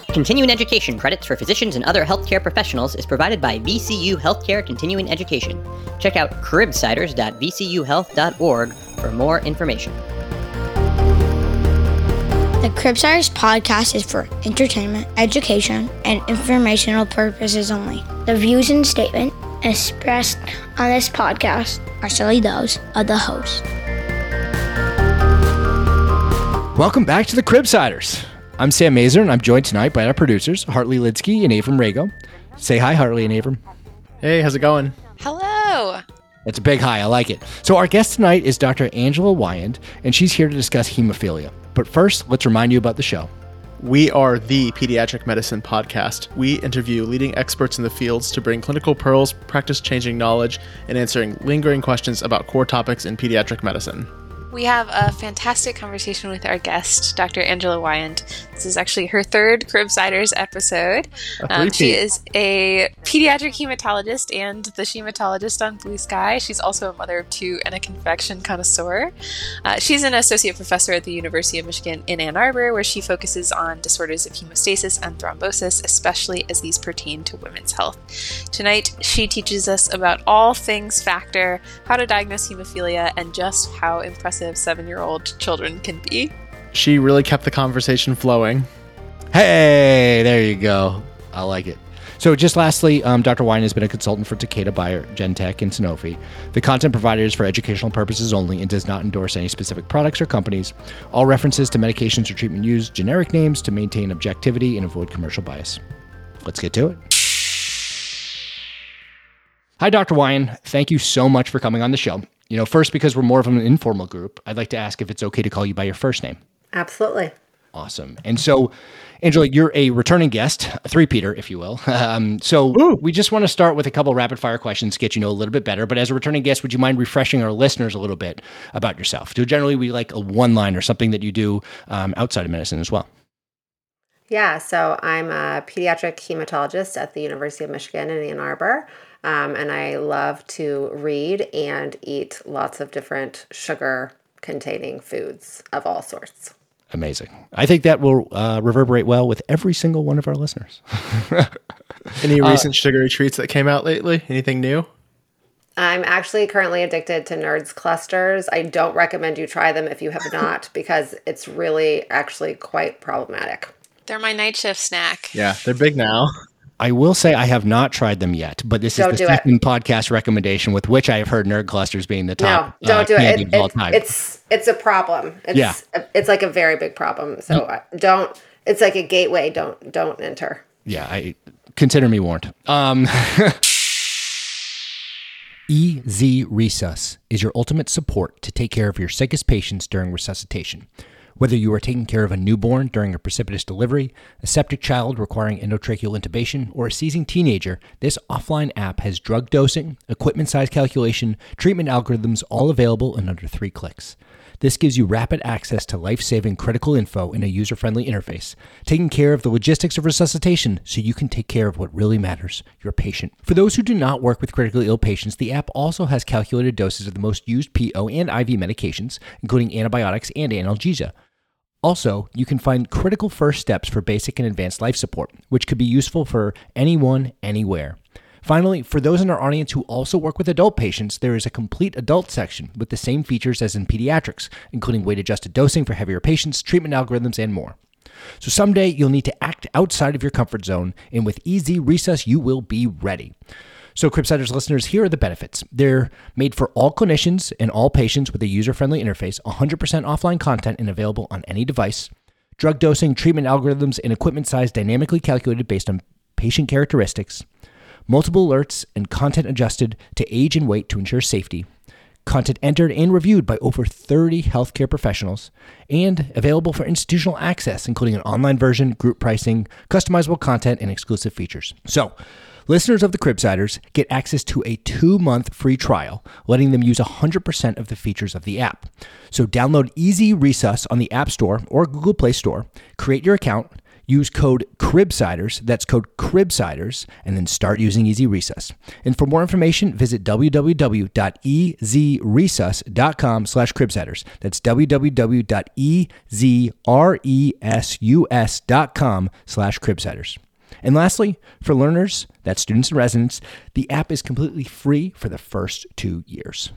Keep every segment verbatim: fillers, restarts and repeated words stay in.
Continuing education credits for physicians and other healthcare professionals is provided by V C U Healthcare Continuing Education. Check out cribsiders dot v c u health dot org for more information. The Cribsiders podcast is for entertainment, education, and informational purposes only. The views and statements expressed on this podcast are solely those of the host. Welcome back to the Cribsiders. I'm Sam Mazer, and I'm joined tonight by our producers, Hartley Lidsky and Avram Rago. Say hi, Hartley and Avram. Hey, how's it going? Hello. It's a big hi. I like it. So our guest tonight is Doctor Angela Wyand, and she's here to discuss hemophilia. But first, let's remind you about the show. We are the Pediatric Medicine Podcast. We interview leading experts in the fields to bring clinical pearls, practice-changing knowledge, and answering lingering questions about core topics in pediatric medicine. We have a fantastic conversation with our guest, Doctor Angela Wyand. This is actually her third Cribsiders episode. Um, she is a pediatric hematologist and the hematologist on Blue Sky. She's also a mother of two and a confection connoisseur. Uh, she's an associate professor at the University of Michigan in Ann Arbor, where she focuses on disorders of hemostasis and thrombosis, especially as these pertain to women's health. Tonight, she teaches us about all things factor, how to diagnose hemophilia, and just how impressive seven-year-old children can be. She really kept the conversation flowing. Hey, there you go. I like it. So just lastly, um, Doctor Wyand has been a consultant for Takeda, Bayer, Genentech, and Sanofi. The content provided is for educational purposes only and does not endorse any specific products or companies. All references to medications or treatment use generic names to maintain objectivity and avoid commercial bias. Let's get to it. Hi, Doctor Wyand. Thank you so much for coming on the show. You know, first, because we're more of an informal group, I'd like to ask if it's okay to call you by your first name. Absolutely. Awesome. And so, Angela, you're a returning guest, a three-peater, if you will. Um, so Ooh. we just want to start with a couple rapid-fire questions to get you know a little bit better. But as a returning guest, would you mind refreshing our listeners a little bit about yourself? So generally, we like a one-line or something that you do um, outside of medicine as well. Yeah, so I'm a pediatric hematologist at the University of Michigan in Ann Arbor. Um, and I love to read and eat lots of different sugar-containing foods of all sorts. Amazing. I think that will uh, reverberate well with every single one of our listeners. Any recent uh, sugary treats that came out lately? Anything new? I'm actually currently addicted to Nerds clusters. I don't recommend you try them if you have not, because it's really actually quite problematic. They're my night shift snack. Yeah, they're big now. I will say I have not tried them yet, but this don't is the second it. podcast recommendation with which I have heard Nerd Clusters being the top. No, don't uh, do it. it, it it's it's a problem. It's, yeah. it's like a very big problem. So mm. don't. It's like a gateway. Don't don't enter. Yeah, I consider me warned. Um, E Z Resus is your ultimate support to take care of your sickest patients during resuscitation. Whether you are taking care of a newborn during a precipitous delivery, a septic child requiring endotracheal intubation, or a seizing teenager, this offline app has drug dosing, equipment size calculation, treatment algorithms, all available in under three clicks. This gives you rapid access to life-saving critical info in a user-friendly interface, taking care of the logistics of resuscitation so you can take care of what really matters, your patient. For those who do not work with critically ill patients, the app also has calculated doses of the most used P O and I V medications, including antibiotics and analgesia. Also, you can find critical first steps for basic and advanced life support, which could be useful for anyone, anywhere. Finally, for those in our audience who also work with adult patients, there is a complete adult section with the same features as in pediatrics, including weight-adjusted dosing for heavier patients, treatment algorithms, and more. So someday you'll need to act outside of your comfort zone, and with E Z Resus, you will be ready. So Cribsiders listeners, here are the benefits. They're made for all clinicians and all patients with a user-friendly interface, one hundred percent offline content and available on any device, drug dosing, treatment algorithms, and equipment size dynamically calculated based on patient characteristics, multiple alerts and content adjusted to age and weight to ensure safety, content entered and reviewed by over thirty healthcare professionals, and available for institutional access, including an online version, group pricing, customizable content, and exclusive features. So, listeners of the Cribsiders get access to a two-month free trial, letting them use one hundred percent of the features of the app. So download E Z Resus on the App Store or Google Play Store, create your account, Use code CRIBSIDERS, that's code CRIBSIDERS, and then start using Easy Resus. And for more information, visit www.easyresus.com slash CRIBSIDERS. That's www.easyresus.com slash CRIBSIDERS. And lastly, for learners, that's students and residents, the app is completely free for the first two years.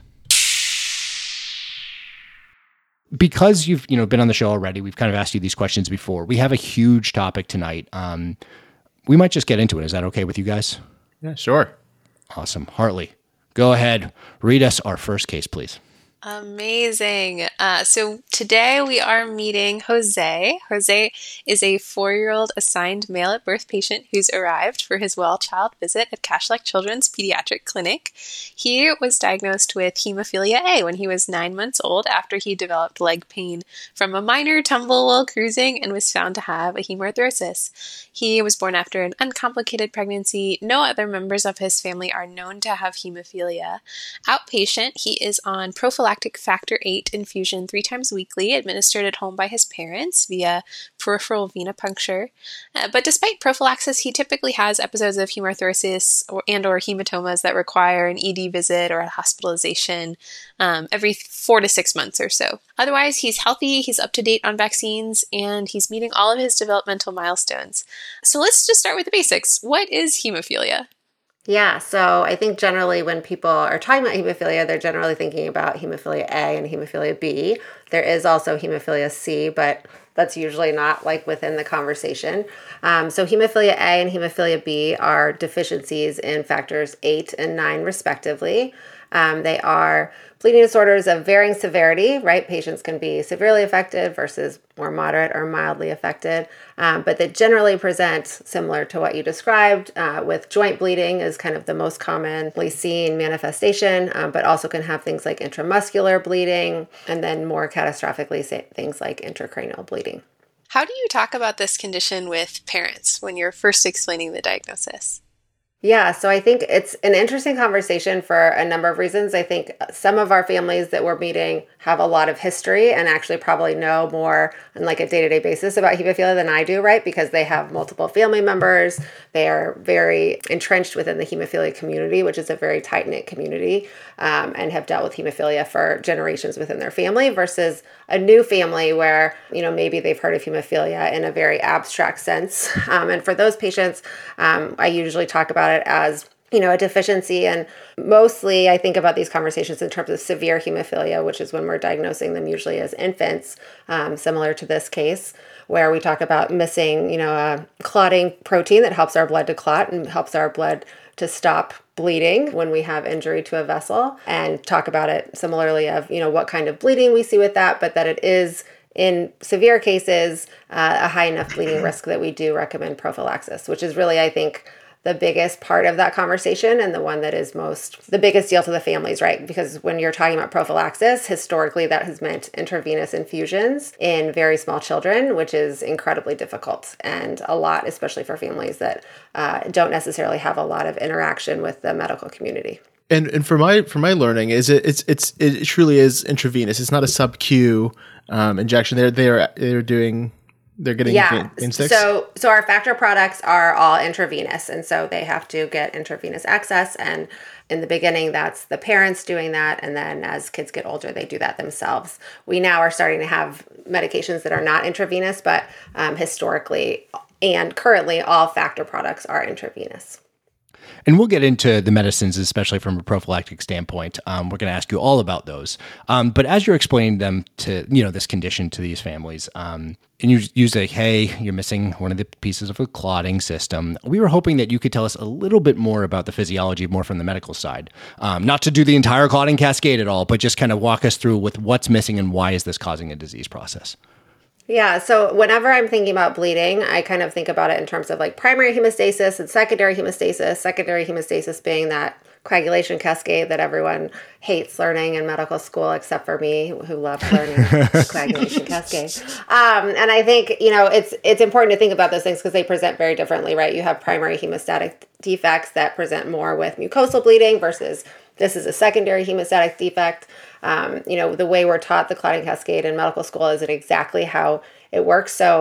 Because you've you know been on the show already, we've kind of asked you these questions before. We have a huge topic tonight. Um, we might just get into it. Is that okay with you guys? Yeah, sure. Awesome. Hartley, go ahead. Read us our first case, please. Amazing. Uh, so today we are meeting Jose. Jose is a four-year-old assigned male at birth patient who's arrived for his well child visit at Kashlak Children's Pediatric Clinic. He was diagnosed with hemophilia A when he was nine months old after he developed leg pain from a minor tumble while cruising and was found to have a hemarthrosis. He was born after an uncomplicated pregnancy. No other members of his family are known to have hemophilia. Outpatient, he is on prophylactic factor eight infusion three times weekly, administered at home by his parents via peripheral venipuncture. Uh, but despite prophylaxis, he typically has episodes of hemarthrosis or, and or hematomas that require an E D visit or a hospitalization um, every four to six months or so. Otherwise, he's healthy, he's up to date on vaccines, and he's meeting all of his developmental milestones. So let's just start with the basics. What is hemophilia? Yeah, so I think generally when people are talking about hemophilia, they're generally thinking about hemophilia A and hemophilia B. There is also hemophilia C, but that's usually not like within the conversation. Um, so hemophilia A and hemophilia B are deficiencies in factors eight and nine respectively. Um, they are bleeding disorders of varying severity, right? Patients can be severely affected versus more moderate or mildly affected, um, but they generally present similar to what you described, uh, with joint bleeding is kind of the most commonly seen manifestation, um, but also can have things like intramuscular bleeding, and then more catastrophically say things like intracranial bleeding. How do you talk about this condition with parents when you're first explaining the diagnosis? Yeah, so I think it's an interesting conversation for a number of reasons. I think some of our families that we're meeting have a lot of history and actually probably know more on like a day-to-day basis about hemophilia than I do, right? Because they have multiple family members. They are very entrenched within the hemophilia community, which is a very tight-knit community, um, and have dealt with hemophilia for generations within their family versus a new family where, you know, maybe they've heard of hemophilia in a very abstract sense. Um, and for those patients, um, I usually talk about it as, you know, a deficiency. And mostly I think about these conversations in terms of severe hemophilia, which is when we're diagnosing them usually as infants, um, similar to this case, where we talk about missing, you know, a clotting protein that helps our blood to clot and helps our blood to stop bleeding when we have injury to a vessel, and talk about it similarly of, you know, what kind of bleeding we see with that, but that it is in severe cases uh, a high enough bleeding risk that we do recommend prophylaxis, which is really, I think, the biggest part of that conversation and the one that is most the biggest deal to the families, right? Because when you're talking about prophylaxis, historically that has meant intravenous infusions in very small children, which is incredibly difficult and a lot, especially for families that uh, don't necessarily have a lot of interaction with the medical community. And and for my for my learning is it it's it's it truly is intravenous. It's not a sub-Q um, injection. They're they're they're doing. They're getting yeah. in six? So so our factor products are all intravenous, and so they have to get intravenous access. And in the beginning, that's the parents doing that, and then as kids get older, they do that themselves. We now are starting to have medications that are not intravenous, but um, historically and currently, all factor products are intravenous. And we'll get into the medicines, especially from a prophylactic standpoint. Um, we're going to ask you all about those. Um, but as you're explaining them to, you know, this condition to these families, um, and you use like, hey, you're missing one of the pieces of a clotting system. We were hoping that you could tell us a little bit more about the physiology, more from the medical side. Um, not to do the entire clotting cascade at all, but just kind of walk us through with what's missing and why is this causing a disease process. Yeah, so whenever I'm thinking about bleeding, I kind of think about it in terms of like primary hemostasis and secondary hemostasis. Secondary hemostasis being that coagulation cascade that everyone hates learning in medical school, except for me, who loves learning coagulation cascade. Um, and I think, you know, it's it's important to think about those things because they present very differently, right? You have primary hemostatic defects that present more with mucosal bleeding versus this is a secondary hemostatic defect. Um, you know, the way we're taught the clotting cascade in medical school isn't exactly how it works. So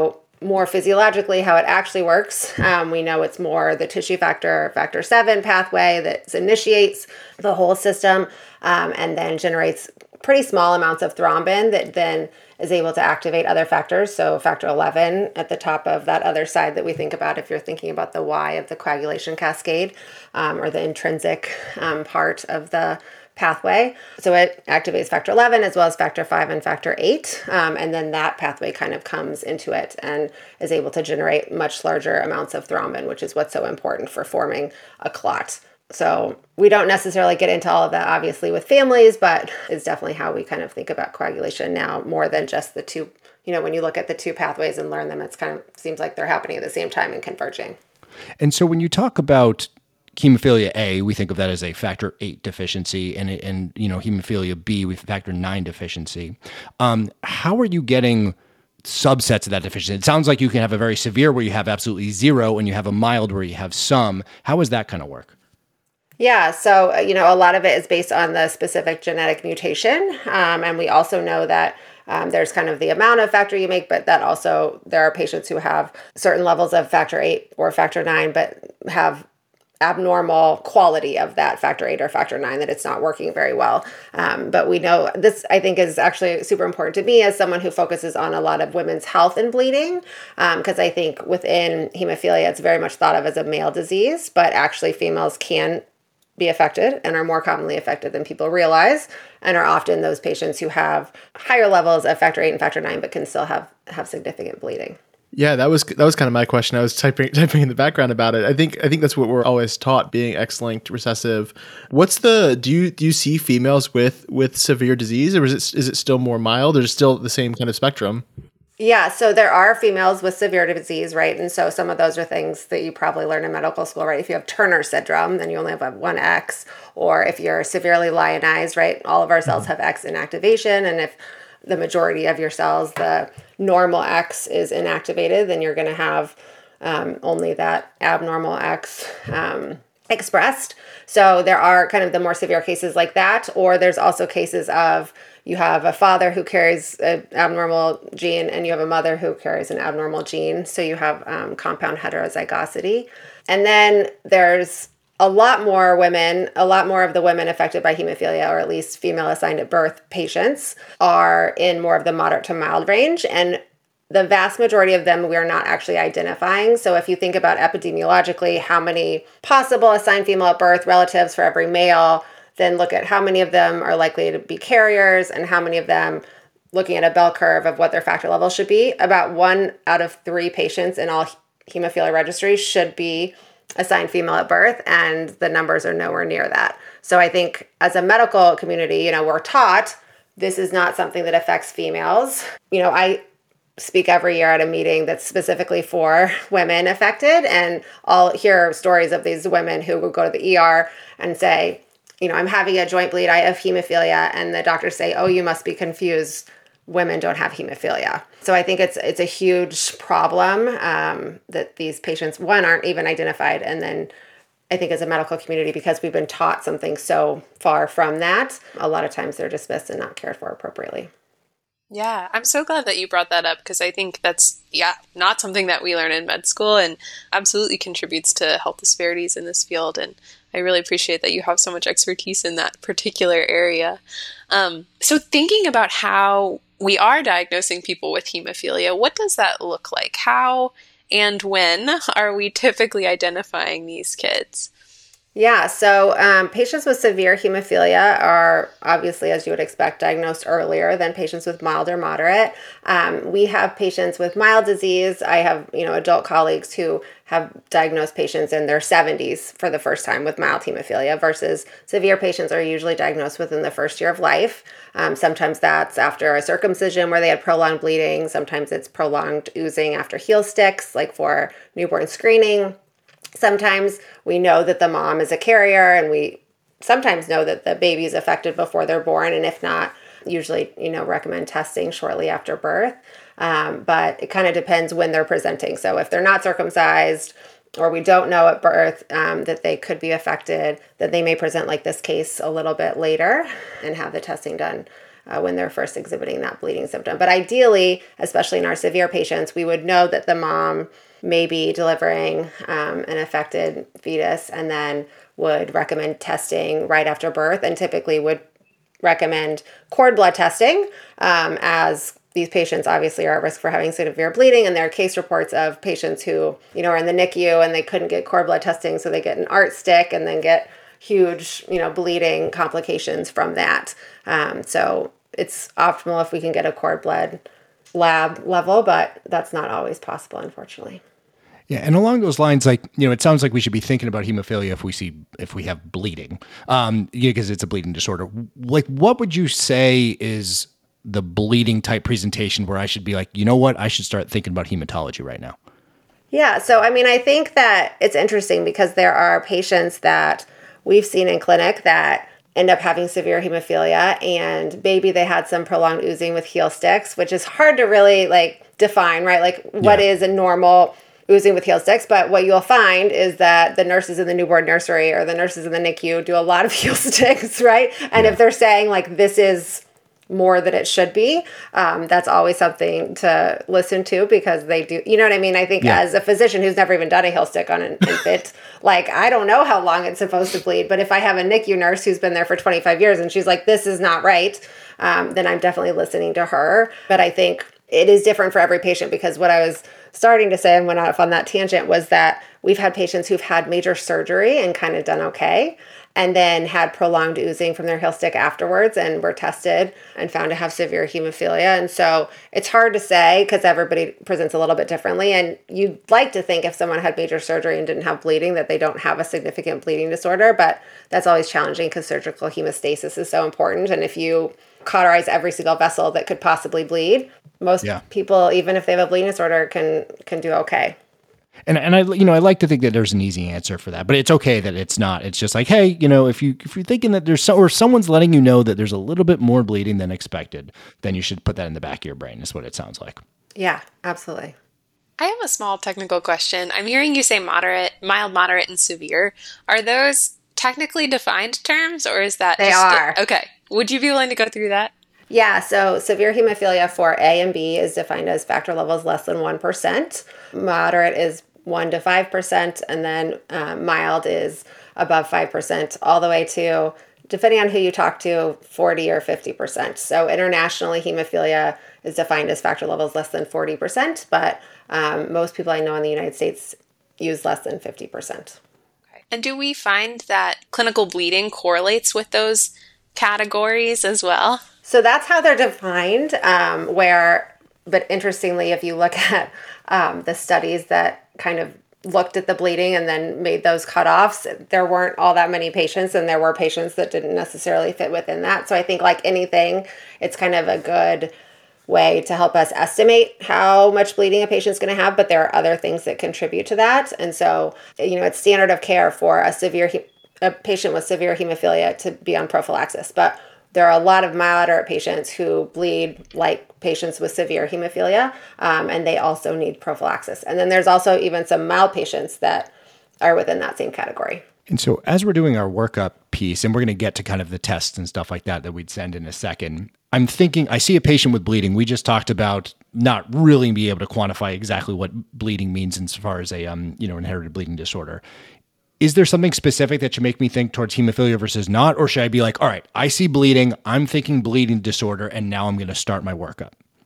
more physiologically how it actually works. Um, we know it's more the tissue factor, factor seven pathway that initiates the whole system um, and then generates pretty small amounts of thrombin that then is able to activate other factors. So factor eleven at the top of that other side that we think about if you're thinking about the Y of the coagulation cascade um, or the intrinsic um, part of the pathway. So it activates factor eleven as well as factor five and factor eight. Um, and then that pathway kind of comes into it and is able to generate much larger amounts of thrombin, which is what's so important for forming a clot. So we don't necessarily get into all of that, obviously, with families, but it's definitely how we kind of think about coagulation now more than just the two, you know, when you look at the two pathways and learn them, it's kind of seems like they're happening at the same time and converging. And so when you talk about hemophilia A, we think of that as a factor eight deficiency, and and you know hemophilia B, we factor nine deficiency. Um, how are you getting subsets of that deficiency? It sounds like you can have a very severe where you have absolutely zero, and you have a mild where you have some. How does that kind of work? Yeah, so, you know, a lot of it is based on the specific genetic mutation. Um, and we also know that um, there's kind of the amount of factor you make, but that also there are patients who have certain levels of factor eight or factor nine, but have abnormal quality of that factor eight or factor nine, that it's not working very well. Um, but we know this, I think, is actually super important to me as someone who focuses on a lot of women's health and bleeding, because um, I think within hemophilia, it's very much thought of as a male disease, but actually females can be affected and are more commonly affected than people realize, and are often those patients who have higher levels of factor eight and factor nine, but can still have, have significant bleeding. Yeah, that was that was kind of my question. I was typing typing in the background about it. I think I think that's what we're always taught, being X-linked recessive. What's the do you do you see females with with severe disease, or is it is it still more mild, or is it still the same kind of spectrum? Yeah, so there are females with severe disease, right? And so some of those are things that you probably learn in medical school, right? If you have Turner syndrome, then you only have one X. Or if you're severely lionized, right? All of our cells have X inactivation. And if the majority of your cells, the normal X is inactivated, then you're going to have um, only that abnormal X um, expressed. So there are kind of the more severe cases like that. Or there's also cases of you have a father who carries an abnormal gene and you have a mother who carries an abnormal gene. So you have um, compound heterozygosity. And then there's a lot more women, a lot more of the women affected by hemophilia, or at least female assigned at birth patients, are in more of the moderate to mild range. And the vast majority of them we're not actually identifying. So if you think about epidemiologically, how many possible assigned female at birth relatives for every male, then look at how many of them are likely to be carriers and how many of them, looking at a bell curve of what their factor level should be, about one out of three patients in all hemophilia registries should be assigned female at birth, and the numbers are nowhere near that. So I think as a medical community, you know, we're taught this is not something that affects females. You know, I speak every year at a meeting that's specifically for women affected, and I'll hear stories of these women who will go to the E R and say, you know, I'm having a joint bleed, I have hemophilia, and the doctors say, oh, you must be confused. Women don't have hemophilia. So I think it's it's a huge problem um, that these patients, one, aren't even identified. And then I think as a medical community, because we've been taught something so far from that, a lot of times they're dismissed and not cared for appropriately. Yeah, I'm so glad that you brought that up, because I think that's, yeah, not something that we learn in med school and absolutely contributes to health disparities in this field. And I really appreciate that you have so much expertise in that particular area. Um, so thinking about how we are diagnosing people with hemophilia, what does that look like? How and when are we typically identifying these kids? Yeah, so um, patients with severe hemophilia are obviously, as you would expect, diagnosed earlier than patients with mild or moderate. Um, we have patients with mild disease. I have, you know, adult colleagues who have diagnosed patients in their seventies for the first time with mild hemophilia, versus severe patients are usually diagnosed within the first year of life. Um, sometimes that's after a circumcision where they had prolonged bleeding. Sometimes it's prolonged oozing after heel sticks, like for newborn screening. Sometimes we know that the mom is a carrier, and we sometimes know that the baby is affected before they're born. And if not, usually, you know, recommend testing shortly after birth. Um, but it kind of depends when they're presenting. So if they're not circumcised, or we don't know at birth um, that they could be affected, then they may present like this case a little bit later and have the testing done uh, when they're first exhibiting that bleeding symptom. But ideally, especially in our severe patients, we would know that the mom may be delivering um, an affected fetus, and then would recommend testing right after birth, and typically would recommend cord blood testing um, as these patients obviously are at risk for having severe bleeding, and there are case reports of patients who, you know, are in the N I C U and they couldn't get cord blood testing, so they get an A R T stick and then get huge, you know, bleeding complications from that. Um, so it's optimal if we can get a cord blood lab level, but that's not always possible, unfortunately. Yeah, and along those lines, like, you know, it sounds like we should be thinking about hemophilia if we see if we have bleeding, um, yeah, because it's a bleeding disorder. Like, what would you say is the bleeding type presentation where I should be like, you know what, I should start thinking about hematology right now? Yeah, so I mean, I think that it's interesting because there are patients that we've seen in clinic that end up having severe hemophilia, and maybe they had some prolonged oozing with heel sticks, which is hard to really like define, right? Like, what Yeah. is a normal oozing with heel sticks? But what you'll find is that the nurses in the newborn nursery or the nurses in the N I C U do a lot of heel sticks, right? And Yeah. if they're saying like, this is more than it should be, um, that's always something to listen to, because they do, you know what I mean? I think Yeah. as a physician who's never even done a heel stick on an infant, like, I don't know how long it's supposed to bleed, but if I have a N I C U nurse who's been there for twenty-five years and she's like, this is not right, um, then I'm definitely listening to her. But I think it is different for every patient, because what I was starting to say and went off on that tangent was that we've had patients who've had major surgery and kind of done okay, and then had prolonged oozing from their heel stick afterwards and were tested and found to have severe hemophilia. And so it's hard to say because everybody presents a little bit differently. And you'd like to think if someone had major surgery and didn't have bleeding that they don't have a significant bleeding disorder, but that's always challenging because surgical hemostasis is so important. And if you cauterize every single vessel that could possibly bleed, most Yeah. people, even if they have a bleeding disorder, can can do okay. And and I you know I like to think that there's an easy answer for that, but it's okay that it's not. It's just like, hey, you know, if you if you're thinking that there's so, or someone's letting you know that there's a little bit more bleeding than expected, then you should put that in the back of your brain. Is what it sounds like. Yeah, absolutely. I have a small technical question. I'm hearing you say moderate, mild, moderate, and severe. Are those technically defined terms, or is that They just are. Okay. Would you be willing to go through that? Yeah, so severe hemophilia for A and B is defined as factor levels less than one percent. Moderate is one to five percent, and then um, mild is above five percent, all the way to, depending on who you talk to, forty or fifty percent. So internationally, hemophilia is defined as factor levels less than forty percent, but um, most people I know in the United States use less than fifty percent. Okay. And do we find that clinical bleeding correlates with those categories as well? So that's how they're defined, um, where, but interestingly, if you look at um, the studies that kind of looked at the bleeding and then made those cutoffs, there weren't all that many patients, and there were patients that didn't necessarily fit within that. So I think, like anything, it's kind of a good way to help us estimate how much bleeding a patient's going to have, but there are other things that contribute to that. And so, you know, it's standard of care for a severe he- a patient with severe hemophilia to be on prophylaxis, but there are a lot of milder patients who bleed like patients with severe hemophilia, um, and they also need prophylaxis. And then there's also even some mild patients that are within that same category. And so as we're doing our workup piece, and we're going to get to kind of the tests and stuff like that that we'd send in a second, I'm thinking, I see a patient with bleeding. We just talked about not really being able to quantify exactly what bleeding means insofar as a um, you know, inherited bleeding disorder. Is there something specific that should make me think towards hemophilia versus not? Or should I be like, all right, I see bleeding, I'm thinking bleeding disorder, and now I'm going to start my workup?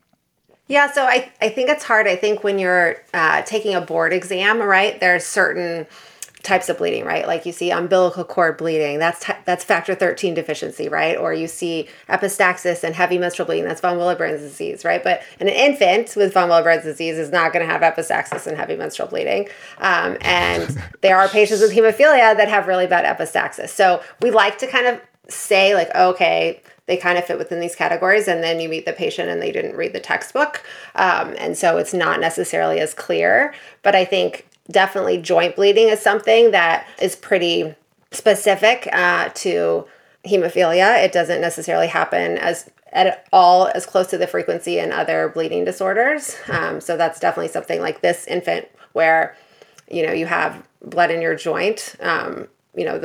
Yeah, so I, I think it's hard. I think when you're uh, taking a board exam, right, there's certain types of bleeding, right? Like you see umbilical cord bleeding, that's t- that's factor thirteen deficiency, right? Or you see epistaxis and heavy menstrual bleeding, that's von Willebrand's disease, right? But an infant with von Willebrand's disease is not going to have epistaxis and heavy menstrual bleeding. Um, and there are patients with hemophilia that have really bad epistaxis. So we like to kind of say like, okay, they kind of fit within these categories, and then you meet the patient and they didn't read the textbook. Um, and so it's not necessarily as clear, but I think definitely joint bleeding is something that is pretty specific uh, to hemophilia. It doesn't necessarily happen as at all as close to the frequency in other bleeding disorders. Um, so that's definitely something like this infant where, you know, you have blood in your joint. Um, you know, the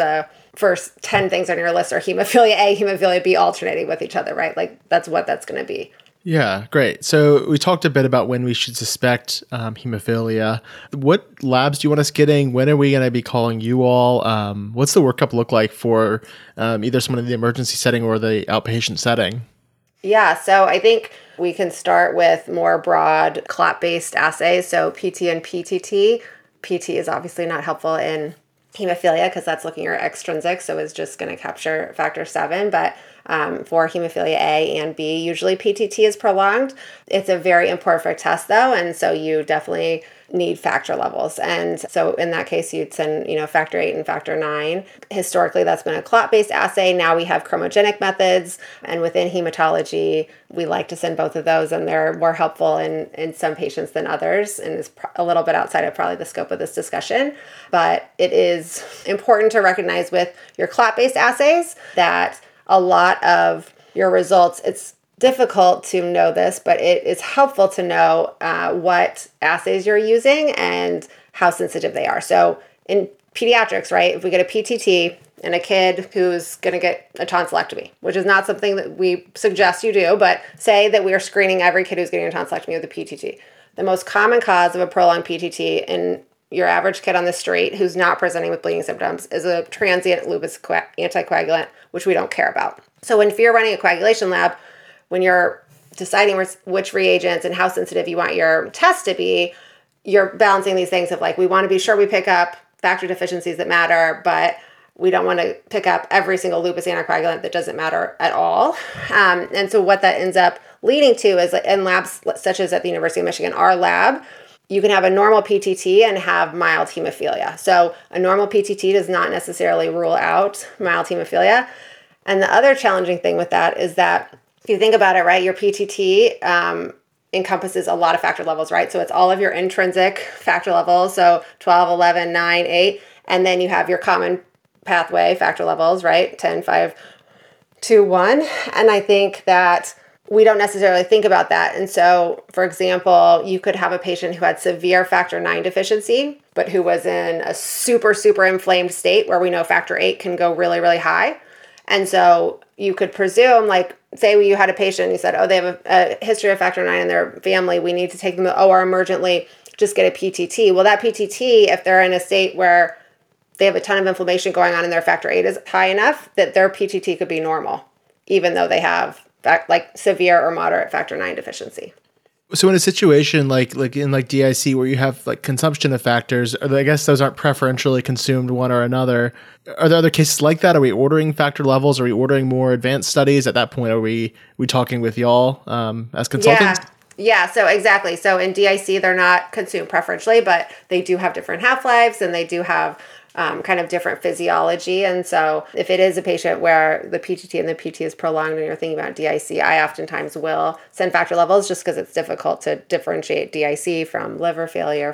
first ten things on your list are hemophilia A, hemophilia B alternating with each other, right? Like that's what that's going to be. Yeah, great. So we talked a bit about when we should suspect um, hemophilia. What labs do you want us getting? When are we going to be calling you all? Um, what's the workup look like for um, either someone in the emergency setting or the outpatient setting? Yeah, so I think we can start with more broad clot-based assays, so P T and P T T. P T is obviously not helpful in hemophilia because that's looking at extrinsic, so it's just going to capture factor seven. But um, for hemophilia A and B, usually P T T is prolonged. It's a very imperfect test, though, and so you definitely need factor levels. And so in that case, you'd send, you know, factor eight and factor nine. Historically, that's been a clot-based assay. Now we have chromogenic methods. And within hematology, we like to send both of those, and they're more helpful in, in some patients than others. And it's a little bit outside of probably the scope of this discussion. But it is important to recognize with your clot-based assays that a lot of your results, it's difficult to know this, but it is helpful to know uh, what assays you're using and how sensitive they are. So in pediatrics, right, if we get a P T T and a kid who's going to get a tonsillectomy, which is not something that we suggest you do, but say that we are screening every kid who's getting a tonsillectomy with a P T T. The most common cause of a prolonged P T T in your average kid on the street who's not presenting with bleeding symptoms is a transient lupus anticoagulant, which we don't care about. So when if you're running a coagulation lab, when you're deciding which reagents and how sensitive you want your test to be, you're balancing these things of like, we want to be sure we pick up factor deficiencies that matter, but we don't want to pick up every single lupus anticoagulant that doesn't matter at all. Um, and so what that ends up leading to is in labs such as at the University of Michigan, our lab, you can have a normal P T T and have mild hemophilia. So a normal P T T does not necessarily rule out mild hemophilia. And the other challenging thing with that is that if you think about it, right, your P T T um, encompasses a lot of factor levels, right? So it's all of your intrinsic factor levels, so twelve, eleven, nine, eight, and then you have your common pathway factor levels, right? ten, five, two, one. And I think that we don't necessarily think about that. And so, for example, you could have a patient who had severe factor nine deficiency, but who was in a super, super inflamed state where we know factor eight can go really, really high. And so you could presume, like, say you had a patient and you said, oh, they have a, a history of factor nine in their family. We need to take them to O R emergently, just get a P T T. Well, that P T T, if they're in a state where they have a ton of inflammation going on and their factor eight is high enough, that their P T T could be normal, even though they have like severe or moderate factor nine deficiency. So in a situation like like in like D I C where you have like consumption of factors, I guess those aren't preferentially consumed one or another. Are there other cases like that? Are we ordering factor levels? Are we ordering more advanced studies? At that point, are we we talking with y'all um, as consultants? Yeah. Yeah, so exactly. So in D I C, they're not consumed preferentially, but they do have different half-lives and they do have Um, kind of different physiology. And so if it is a patient where the P T T and the P T is prolonged and you're thinking about D I C, I oftentimes will send factor levels just because it's difficult to differentiate D I C from liver failure.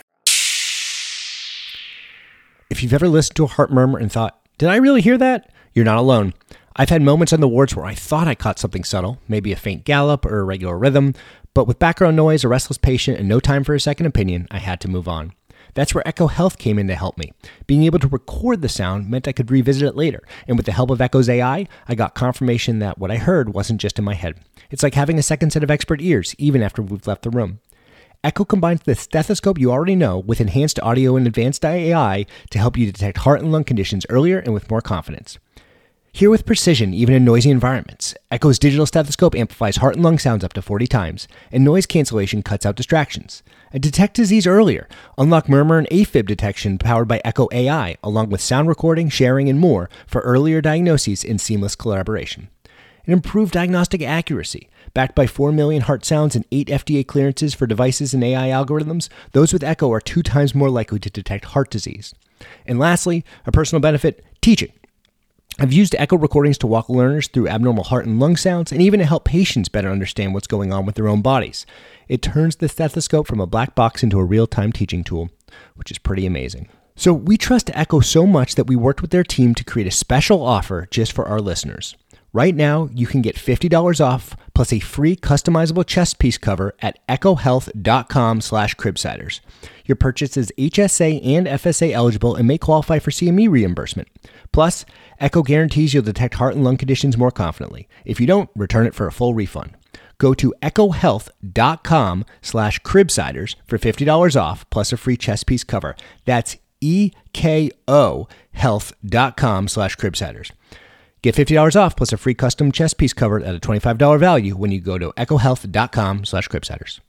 If you've ever listened to a heart murmur and thought, did I really hear that? You're not alone. I've had moments on the wards where I thought I caught something subtle, maybe a faint gallop or irregular rhythm, but with background noise, a restless patient, and no time for a second opinion, I had to move on. That's where Echo Health came in to help me. Being able to record the sound meant I could revisit it later, and with the help of Echo's A I, I got confirmation that what I heard wasn't just in my head. It's like having a second set of expert ears, even after we've left the room. Echo combines the stethoscope you already know with enhanced audio and advanced A I to help you detect heart and lung conditions earlier and with more confidence. Hear with precision even in noisy environments. Echo's digital stethoscope amplifies heart and lung sounds up to forty times, and noise cancellation cuts out distractions. And detect disease earlier. Unlock murmur and AFib detection powered by Echo A I, along with sound recording, sharing, and more for earlier diagnoses and seamless collaboration. And improved diagnostic accuracy. Backed by four million heart sounds and eight F D A clearances for devices and A I algorithms, those with Echo are two times more likely to detect heart disease. And lastly, a personal benefit, teaching. I've used Echo recordings to walk learners through abnormal heart and lung sounds and even to help patients better understand what's going on with their own bodies. It turns the stethoscope from a black box into a real-time teaching tool, which is pretty amazing. So we trust Echo so much that we worked with their team to create a special offer just for our listeners. Right now, you can get fifty dollars off plus a free customizable chest piece cover at echohealth.com slash cribsiders. Your purchase is H S A and F S A eligible and may qualify for C M E reimbursement. Plus, Echo guarantees you'll detect heart and lung conditions more confidently. If you don't, return it for a full refund. Go to echohealth.com slash cribsiders for fifty dollars off plus a free chest piece cover. That's E-K-O health.com slash cribsiders. Get fifty dollars off plus a free custom chest piece cover at a twenty-five dollars value when you go to echohealth.com slash cribsiders.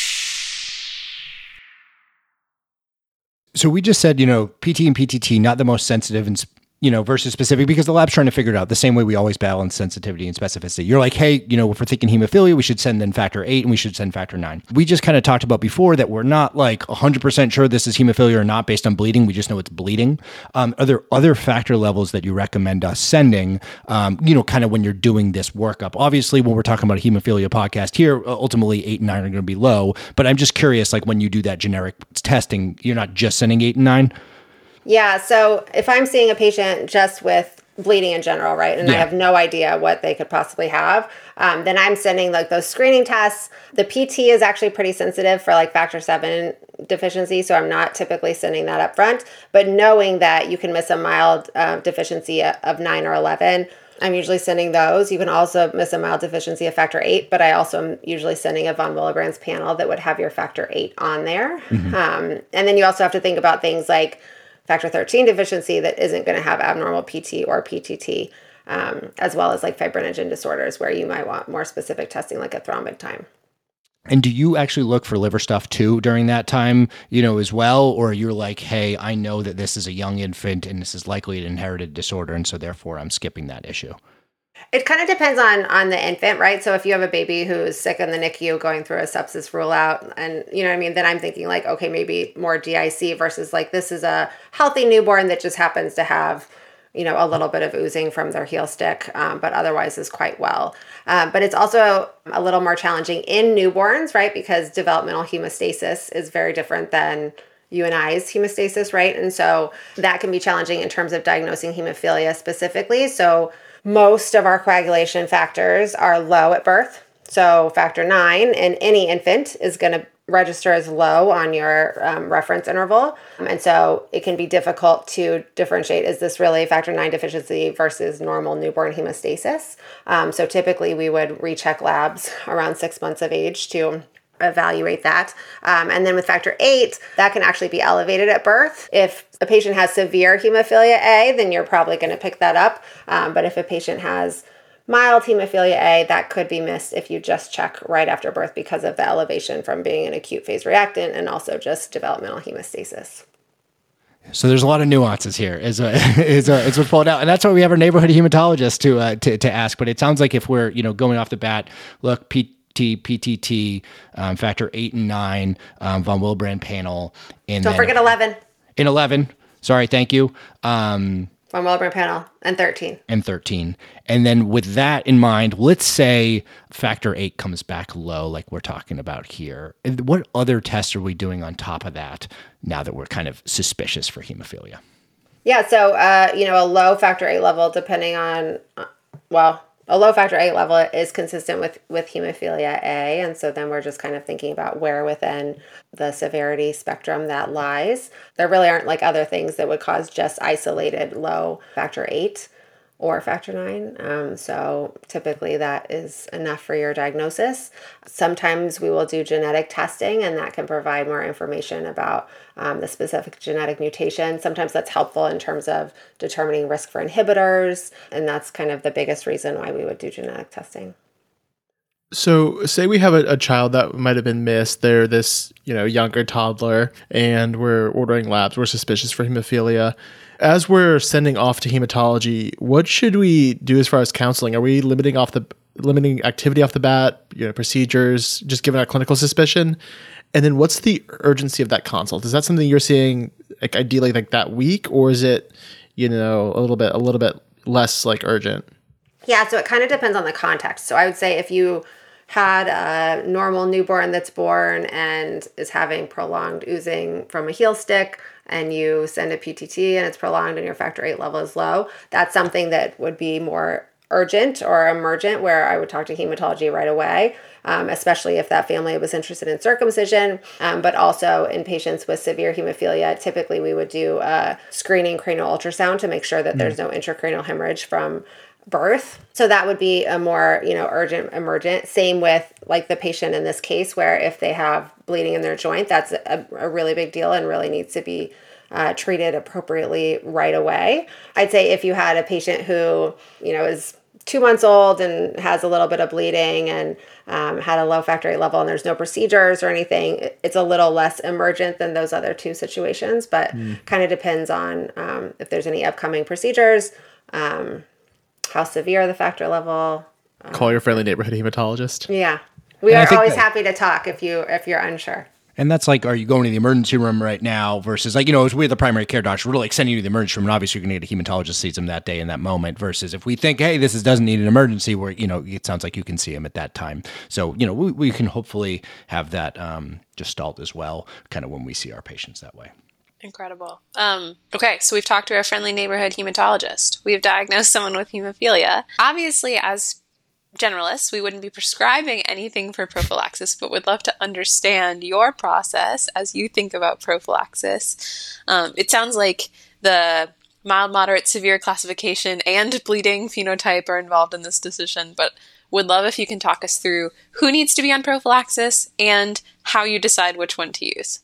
So we just said, you know, P T and P T T, not the most sensitive and, you know, versus specific, because the lab's trying to figure it out the same way we always balance sensitivity and specificity. You're like, hey, you know, if we're thinking hemophilia, we should send in factor eight and we should send factor nine. We just kind of talked about before that we're not like one hundred percent sure this is hemophilia or not based on bleeding. We just know it's bleeding. Um, are there other factor levels that you recommend us sending, um, you know, kind of when you're doing this workup? Obviously, when we're talking about a hemophilia podcast here, ultimately eight and nine are going to be low. But I'm just curious, like when you do that generic testing, you're not just sending eight and nine? Yeah, so if I'm seeing a patient just with bleeding in general, right, and yeah. I have no idea what they could possibly have, um, then I'm sending like those screening tests. The P T is actually pretty sensitive for like factor seven deficiency, so I'm not typically sending that up front. But knowing that you can miss a mild uh, deficiency of nine or eleven, I'm usually sending those. You can also miss a mild deficiency of factor eight, but I also am usually sending a von Willebrand's panel that would have your factor eight on there. Mm-hmm. Um, and then you also have to think about things like factor thirteen deficiency that isn't going to have abnormal P T or P T T, um, as well as like fibrinogen disorders where you might want more specific testing like at thrombin time. And do you actually look for liver stuff too during that time, you know, as well? Or you're like, hey, I know that this is a young infant and this is likely an inherited disorder, and so therefore I'm skipping that issue? It kind of depends on on the infant, right? So if you have a baby who's sick in the N I C U going through a sepsis rule out, and you know what I mean, then I'm thinking like, okay, maybe more D I C versus like this is a healthy newborn that just happens to have, you know, a little bit of oozing from their heel stick, um, but otherwise is quite well. Um, but it's also a little more challenging in newborns, right? Because developmental hemostasis is very different than you and I's hemostasis, right? And so that can be challenging in terms of diagnosing hemophilia specifically. So most of our coagulation factors are low at birth. So factor nine in any infant is going to register as low on your um, reference interval. And so it can be difficult to differentiate, is this really factor nine deficiency versus normal newborn hemostasis? Um, so typically we would recheck labs around six months of age to evaluate that. Um, and then with factor eight, that can actually be elevated at birth. If a patient has severe hemophilia A, then you're probably going to pick that up. Um, but if a patient has mild hemophilia A, that could be missed if you just check right after birth because of the elevation from being an acute phase reactant and also just developmental hemostasis. So there's a lot of nuances here, is uh, is uh, is what's pulled out, and that's why we have our neighborhood hematologist to uh, to to ask. But it sounds like if we're you know going off the bat, look, P T, P T T, um, factor eight and nine, um, von Willebrand panel, and don't forget eleven. In eleven, sorry, thank you. Um, von Willebrand panel and thirteen. And thirteen, and then with that in mind, let's say factor eight comes back low, like we're talking about here. What other tests are we doing on top of that now that we're kind of suspicious for hemophilia? Yeah, so uh, you know, a low factor eight level, depending on, uh, well. A low factor eight level is consistent with, with hemophilia A, and so then we're just kind of thinking about where within the severity spectrum that lies. There really aren't like other things that would cause just isolated low factor eight or factor nine, um, so typically that is enough for your diagnosis. Sometimes we will do genetic testing, and that can provide more information about um, the specific genetic mutation. Sometimes that's helpful in terms of determining risk for inhibitors, and that's kind of the biggest reason why we would do genetic testing. So say we have a, a child that might have been missed. They're this, you know, younger toddler, and we're ordering labs. We're suspicious for hemophilia. As we're sending off to hematology, what should we do as far as counseling? Are we limiting off the limiting activity off the bat, you know, procedures, just given our clinical suspicion? And then what's the urgency of that consult? Is that something you're seeing like ideally like that week, or is it, you know, a little bit a little bit less like urgent? Yeah, so it kind of depends on the context. So I would say if you had a normal newborn that's born and is having prolonged oozing from a heel stick, and you send a P T T and it's prolonged and your factor eight level is low, that's something that would be more urgent or emergent where I would talk to hematology right away, um, especially if that family was interested in circumcision. Um, but also in patients with severe hemophilia, typically we would do a screening cranial ultrasound to make sure that mm. there's no intracranial hemorrhage from birth. So that would be a more, you know, urgent emergent. Same with like the patient in this case, where if they have bleeding in their joint, that's a, a really big deal and really needs to be Uh, treated appropriately right away. I'd say if you had a patient who, you know, is two months old and has a little bit of bleeding and um, had a low factor eight level and there's no procedures or anything, it's a little less emergent than those other two situations, but mm. kind of depends on um, if there's any upcoming procedures, um, how severe the factor level. Um, Call your friendly neighborhood hematologist. Yeah. We and are always that- happy to talk if you if you're unsure. And that's like, are you going to the emergency room right now versus like, you know, as we're the primary care doctor, we're really like sending you to the emergency room and obviously you're going to get a hematologist sees them that day in that moment versus if we think, hey, this is, doesn't need an emergency where, you know, it sounds like you can see him at that time. So, you know, we, we can hopefully have that um, gestalt as well, kind of when we see our patients that way. Incredible. Um, okay, so we've talked to our friendly neighborhood hematologist. We've diagnosed someone with hemophilia. Obviously, as generalists, we wouldn't be prescribing anything for prophylaxis, but would love to understand your process as you think about prophylaxis. Um, it sounds like the mild, moderate, severe classification and bleeding phenotype are involved in this decision, but would love if you can talk us through who needs to be on prophylaxis and how you decide which one to use.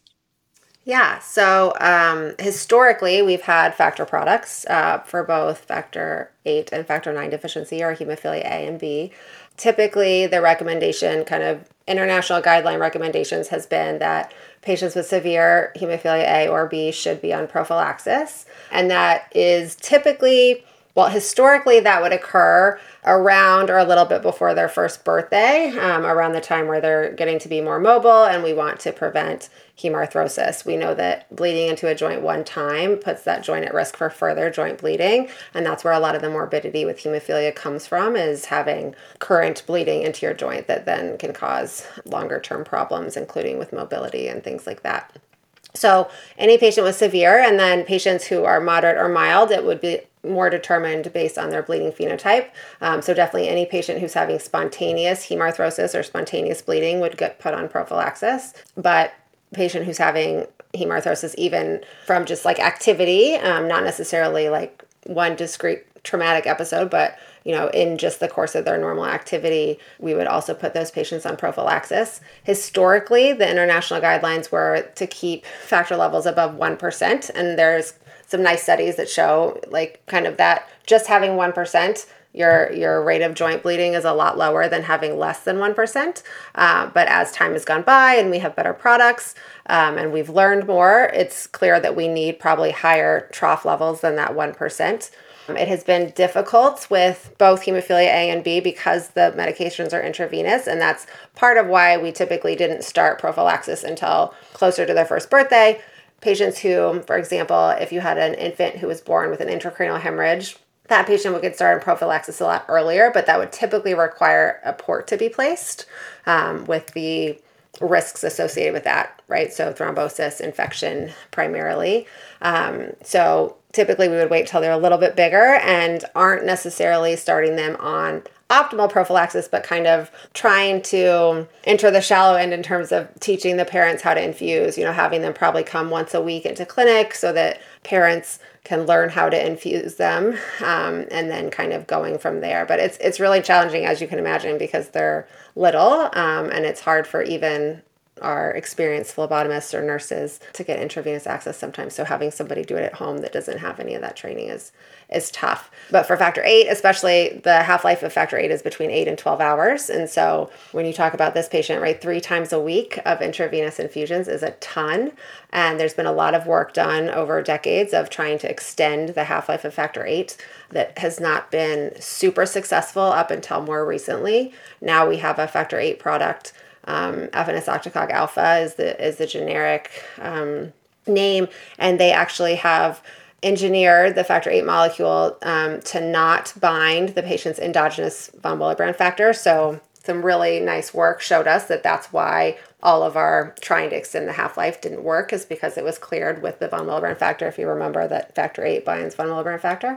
Yeah, so um, historically, we've had factor products uh, for both factor eight and factor nine deficiency or hemophilia A and B. Typically, the recommendation, kind of international guideline recommendations, has been that patients with severe hemophilia A or B should be on prophylaxis. And that is typically, well, historically, that would occur around or a little bit before their first birthday, um, around the time where they're getting to be more mobile and we want to prevent hemarthrosis. We know that bleeding into a joint one time puts that joint at risk for further joint bleeding, and that's where a lot of the morbidity with hemophilia comes from, is having current bleeding into your joint that then can cause longer term problems, including with mobility and things like that. So any patient with severe, and then patients who are moderate or mild, it would be more determined based on their bleeding phenotype. Um, so definitely any patient who's having spontaneous hemarthrosis or spontaneous bleeding would get put on prophylaxis. But patient who's having hemarthrosis even from just like activity, um, not necessarily like one discrete traumatic episode, but you know, in just the course of their normal activity, we would also put those patients on prophylaxis. Historically, the international guidelines were to keep factor levels above one percent, and there's some nice studies that show like kind of that just having one percent, your your rate of joint bleeding is a lot lower than having less than one percent. Uh, but as time has gone by and we have better products um, and we've learned more, it's clear that we need probably higher trough levels than that one percent. It has been difficult with both hemophilia A and B because the medications are intravenous, and that's part of why we typically didn't start prophylaxis until closer to their first birthday. Patients who, for example, if you had an infant who was born with an intracranial hemorrhage, that patient would get started on prophylaxis a lot earlier, but that would typically require a port to be placed um, with the risks associated with that, right? So thrombosis, infection primarily. Um, so typically we would wait till they're a little bit bigger and aren't necessarily starting them on optimal prophylaxis, but kind of trying to enter the shallow end in terms of teaching the parents how to infuse, you know, having them probably come once a week into clinic so that parents can learn how to infuse them, um, and then kind of going from there. But it's it's really challenging, as you can imagine, because they're little, um, and it's hard for even our experienced phlebotomists or nurses to get intravenous access sometimes. So having somebody do it at home that doesn't have any of that training is is tough. But for factor eight, especially, the half-life of factor eight is between eight and twelve hours. And so when you talk about this patient, right, three times a week of intravenous infusions is a ton. And there's been a lot of work done over decades of trying to extend the half-life of factor eight that has not been super successful up until more recently. Now we have a factor eight product. Um, efanesoctocog alpha is the is the generic um, name, and they actually have engineered the factor eight molecule um, to not bind the patient's endogenous von Willebrand factor. So some really nice work showed us that that's why all of our trying to extend the half-life didn't work, is because it was cleared with the von Willebrand factor. If you remember that factor eight binds von Willebrand factor.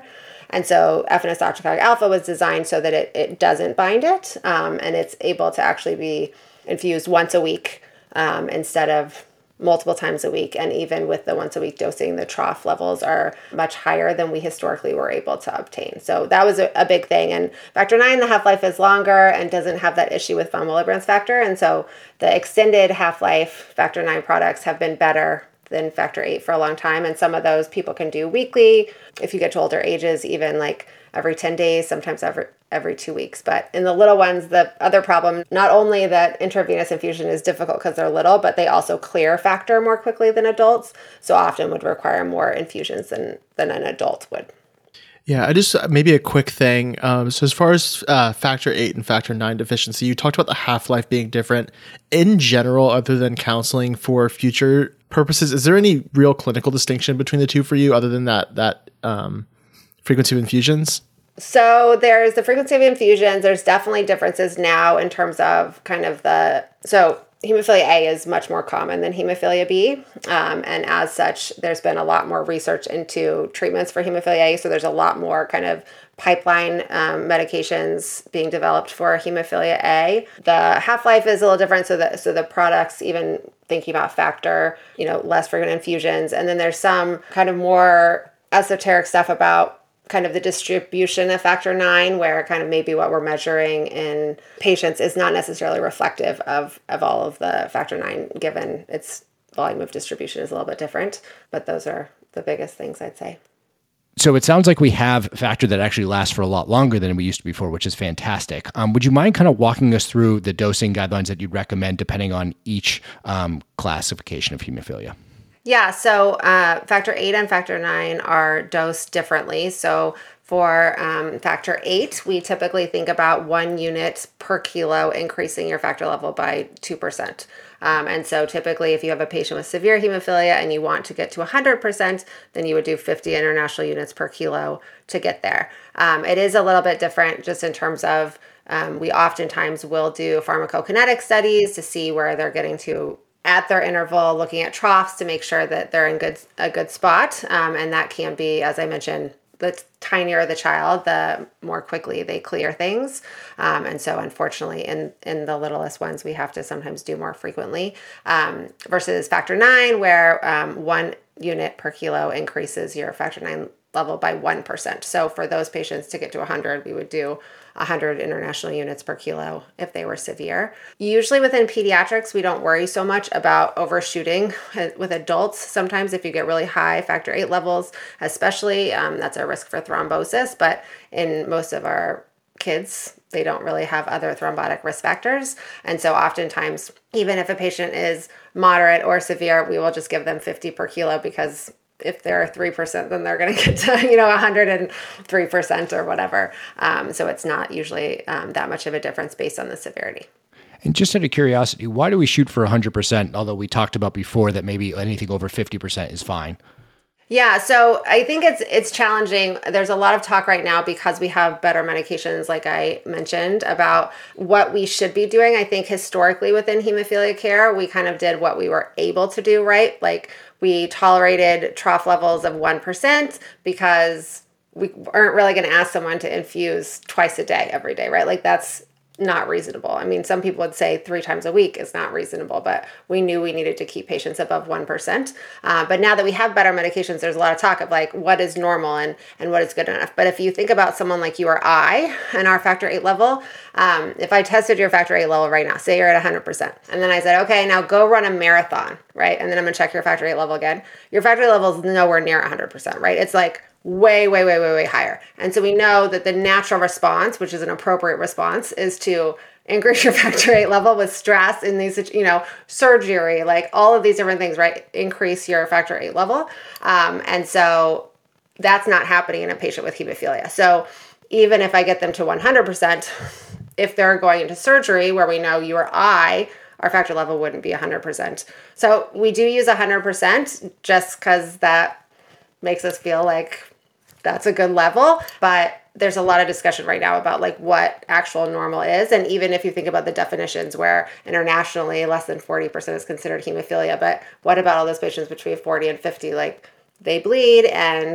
And so efanesoctocog alpha was designed so that it, it doesn't bind it, um, and it's able to actually be infused once a week um, instead of multiple times a week. And even with the once a week dosing, the trough levels are much higher than we historically were able to obtain. So that was a, a big thing. And factor nine, the half-life is longer and doesn't have that issue with von Willebrand's factor. And so the extended half-life factor nine products have been better than factor eight for a long time. And some of those people can do weekly. If you get to older ages, even like every ten days, sometimes every every two weeks. But in the little ones, the other problem, not only that intravenous infusion is difficult because they're little, but they also clear factor more quickly than adults. So often would require more infusions than, than an adult would. Yeah, I just maybe a quick thing. Um, so as far as uh, factor eight and factor nine deficiency, you talked about the half-life being different. In general, other than counseling for future purposes, is there any real clinical distinction between the two for you other than that that um, frequency of infusions? So there's the frequency of infusions. There's definitely differences now in terms of kind of the, so hemophilia A is much more common than hemophilia B. Um, and as such, there's been a lot more research into treatments for hemophilia A. So there's a lot more kind of pipeline um, medications being developed for hemophilia A. The half-life is a little different. So the, so the products, even thinking about factor, you know, less frequent infusions. And then there's some kind of more esoteric stuff about kind of the distribution of factor nine, where kind of maybe what we're measuring in patients is not necessarily reflective of, of all of the factor nine, given its volume of distribution is a little bit different. But those are the biggest things I'd say. So it sounds like we have factor that actually lasts for a lot longer than we used to before, which is fantastic. Um, would you mind kind of walking us through the dosing guidelines that you'd recommend depending on each um, classification of hemophilia? Yeah, so uh, factor eight and factor nine are dosed differently. So for um, factor eight, we typically think about one unit per kilo increasing your factor level by two percent. Um, and so typically if you have a patient with severe hemophilia and you want to get to one hundred percent, then you would do fifty international units per kilo to get there. Um, it is a little bit different just in terms of um, we oftentimes will do pharmacokinetic studies to see where they're getting to at their interval, looking at troughs to make sure that they're in good a good spot. Um, and that can be, as I mentioned, the tinier the child, the more quickly they clear things. Um, and so unfortunately, in, in the littlest ones, we have to sometimes do more frequently um, versus factor nine, where um, one unit per kilo increases your factor nine level by one percent. So for those patients to get to one hundred, we would do one hundred international units per kilo if they were severe. Usually within pediatrics, we don't worry so much about overshooting. With adults, sometimes if you get really high factor eight levels, especially, um, that's a risk for thrombosis. But in most of our kids, they don't really have other thrombotic risk factors. And so oftentimes, even if a patient is moderate or severe, we will just give them fifty per kilo because if they're three percent, then they're going to get to, you know, one hundred three percent or whatever. Um, so it's not usually um, that much of a difference based on the severity. And just out of curiosity, why do we shoot for one hundred percent? Although we talked about before that maybe anything over fifty percent is fine. Yeah, so I think it's it's challenging. There's a lot of talk right now because we have better medications, like I mentioned, about what we should be doing. I think historically within hemophilia care, we kind of did what we were able to do, right? Like we tolerated trough levels of one percent because we aren't really going to ask someone to infuse twice a day every day, right? Like that's not reasonable. I mean, some people would say three times a week is not reasonable, but we knew we needed to keep patients above one percent. Uh, but now that we have better medications, there's a lot of talk of like what is normal and, and what is good enough. But if you think about someone like you or I and our factor eight level, um, if I tested your factor eight level right now, say you're at one hundred percent, and then I said, okay, now go run a marathon, right? And then I'm going to check your factor eight level again. Your factor eight level is nowhere near one hundred percent, right? It's like way, way, way, way, way higher. And so we know that the natural response, which is an appropriate response, is to increase your factor eight level with stress in these, you know, surgery, like all of these different things, right? Increase your factor eight level. Um, and so that's not happening in a patient with hemophilia. So even if I get them to one hundred percent, if they're going into surgery where we know you or I, our factor level wouldn't be one hundred percent. So we do use one hundred percent just because that makes us feel like that's a good level, but there's a lot of discussion right now about like what actual normal is. And even if you think about the definitions where internationally less than forty percent is considered hemophilia, but what about all those patients between forty and fifty? Like they bleed and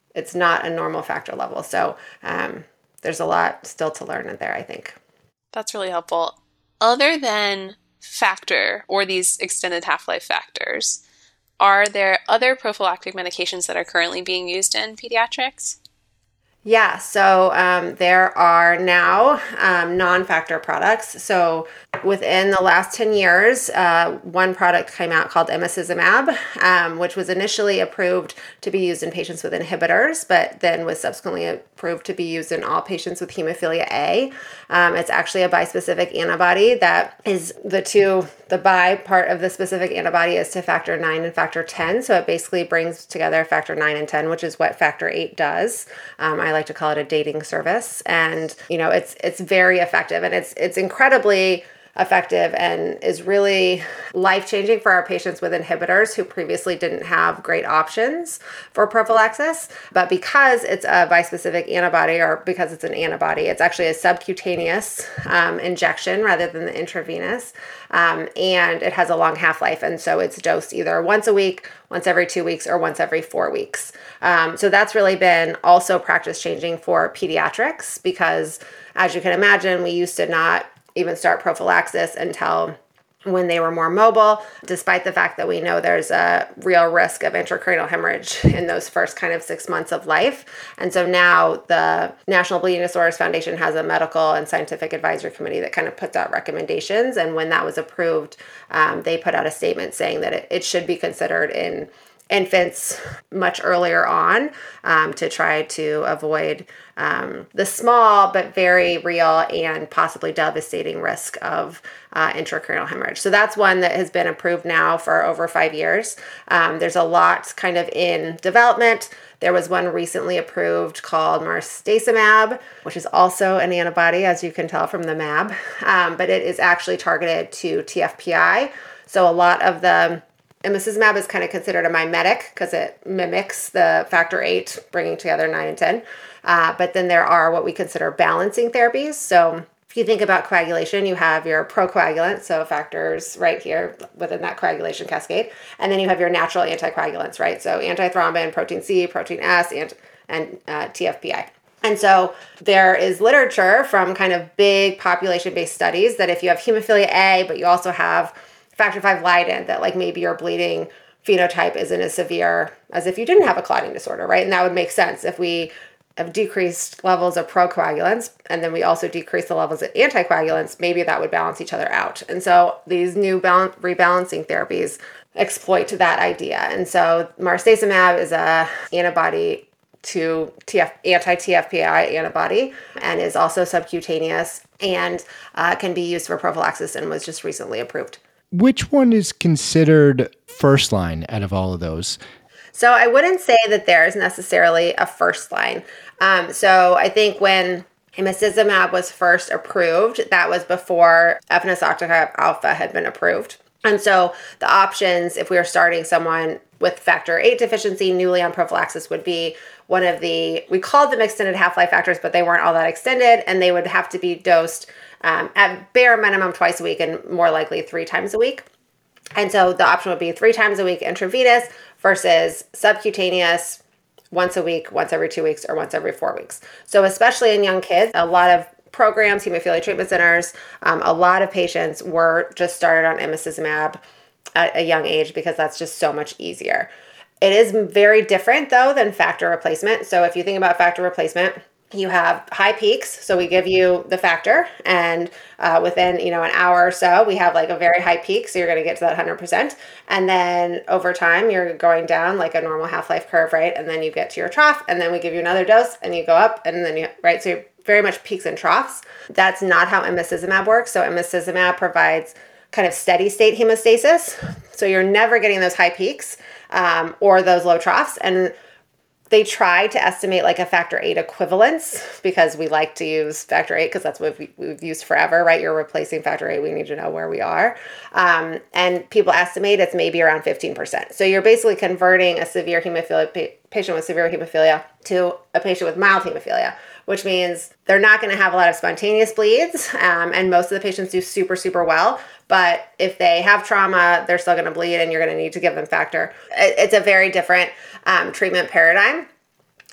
it's not a normal factor level. So um, there's a lot still to learn in there, I think. That's really helpful. Other than factor or these extended half-life factors, are there other prophylactic medications that are currently being used in pediatrics? Yeah, so um, there are now um, non-factor products. So within the last ten years, uh, one product came out called emicizumab, um, which was initially approved to be used in patients with inhibitors, but then was subsequently approved to be used in all patients with hemophilia A. Um, it's actually a bispecific antibody that is the two, the bi part of the specific antibody is to factor nine and factor ten. So it basically brings together factor nine and ten, which is what factor eight does. Um, I like to call it a dating service. And, you know, it's it's very effective, and it's it's incredibly effective and is really life-changing for our patients with inhibitors who previously didn't have great options for prophylaxis. But because it's a bispecific antibody, or because it's an antibody, it's actually a subcutaneous um, injection rather than the intravenous. Um, and it has a long half-life. And so it's dosed either once a week, once every two weeks, or once every four weeks. Um, so that's really been also practice-changing for pediatrics because, as you can imagine, we used to not even start prophylaxis until when they were more mobile, despite the fact that we know there's a real risk of intracranial hemorrhage in those first kind of six months of life. And so now the National Bleeding Disorders Foundation has a medical and scientific advisory committee that kind of puts out recommendations. And when that was approved, um, they put out a statement saying that it, it should be considered in infants much earlier on um, to try to avoid um, the small but very real and possibly devastating risk of uh, intracranial hemorrhage. So that's one that has been approved now for over five years. Um, there's a lot kind of in development. There was one recently approved called marstacimab, which is also an antibody, as you can tell from the mab, um, but it is actually targeted to T F P I. So a lot of the emicizumab is kind of considered a mimetic because it mimics the factor eight, bringing together nine and ten. Uh, but then there are what we consider balancing therapies. So if you think about coagulation, you have your procoagulant, so factors right here within that coagulation cascade. And then you have your natural anticoagulants, right? So antithrombin, protein C, protein S, and, and uh, T F P I. And so there is literature from kind of big population-based studies that if you have hemophilia A, but you also have factor five Leiden, that like maybe your bleeding phenotype isn't as severe as if you didn't have a clotting disorder, right? And that would make sense if we have decreased levels of procoagulants and then we also decrease the levels of anticoagulants, maybe that would balance each other out. And so these new balance, rebalancing therapies exploit that idea. And so marstacimab is a antibody to T F, anti-T F P I antibody and is also subcutaneous and uh, can be used for prophylaxis and was just recently approved. Which one is considered first line out of all of those? So I wouldn't say that there's necessarily a first line. Um, so I think when emicizumab was first approved, that was before efanesoctocog alfa had been approved. And so the options, if we were starting someone with factor eight deficiency newly on prophylaxis, would be one of the, we called them extended half-life factors, but they weren't all that extended, and they would have to be dosed um, at bare minimum twice a week and more likely three times a week. And so the option would be three times a week intravenous versus subcutaneous once a week, once every two weeks, or once every four weeks. So especially in young kids, a lot of programs, hemophilia treatment centers, um, a lot of patients were just started on emicizumab at a young age because that's just so much easier. It is very different though than factor replacement. So if you think about factor replacement, you have high peaks. So we give you the factor and uh, within, you know, an hour or so, we have like a very high peak. So you're going to get to that one hundred percent. And then over time, you're going down like a normal half-life curve, right? And then you get to your trough and then we give you another dose and you go up and then you, right? So you're very much peaks and troughs. That's not how emicizumab works. So emicizumab provides kind of steady state hemostasis. So you're never getting those high peaks um, or those low troughs. And they try to estimate like a factor eight equivalence because we like to use factor eight because that's what we've, we've used forever, right? You're replacing factor eight. We need to know where we are. Um, and people estimate it's maybe around fifteen percent. So you're basically converting a severe hemophilia pa- patient with severe hemophilia to a patient with mild hemophilia, which means they're not going to have a lot of spontaneous bleeds. Um, and most of the patients do super, super well. But if they have trauma, they're still going to bleed and you're going to need to give them factor. It's a very different um, treatment paradigm.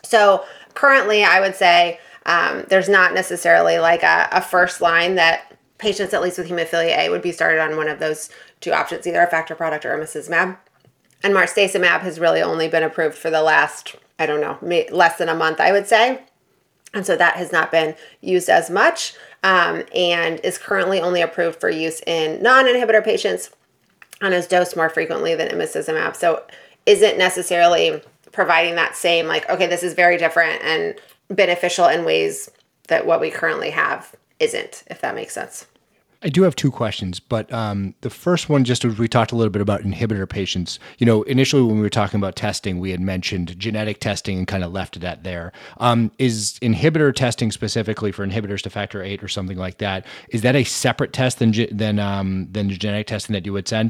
So currently, I would say um, there's not necessarily like a, a first line that patients, at least with hemophilia A, would be started on one of those two options, either a factor product or emicizumab. And marstacimab has really only been approved for the last, I don't know, less than a month, I would say. And so that has not been used as much um, and is currently only approved for use in non-inhibitor patients and is dosed more frequently than emicizumab. So isn't necessarily providing that same, like, okay, this is very different and beneficial in ways that what we currently have isn't, if that makes sense. I do have two questions, but um, the first one, just as we talked a little bit about inhibitor patients, you know, initially when we were talking about testing, we had mentioned genetic testing and kind of left it at there. Um, is inhibitor testing specifically for inhibitors to factor eight or something like that, is that a separate test than than um, than the genetic testing that you would send?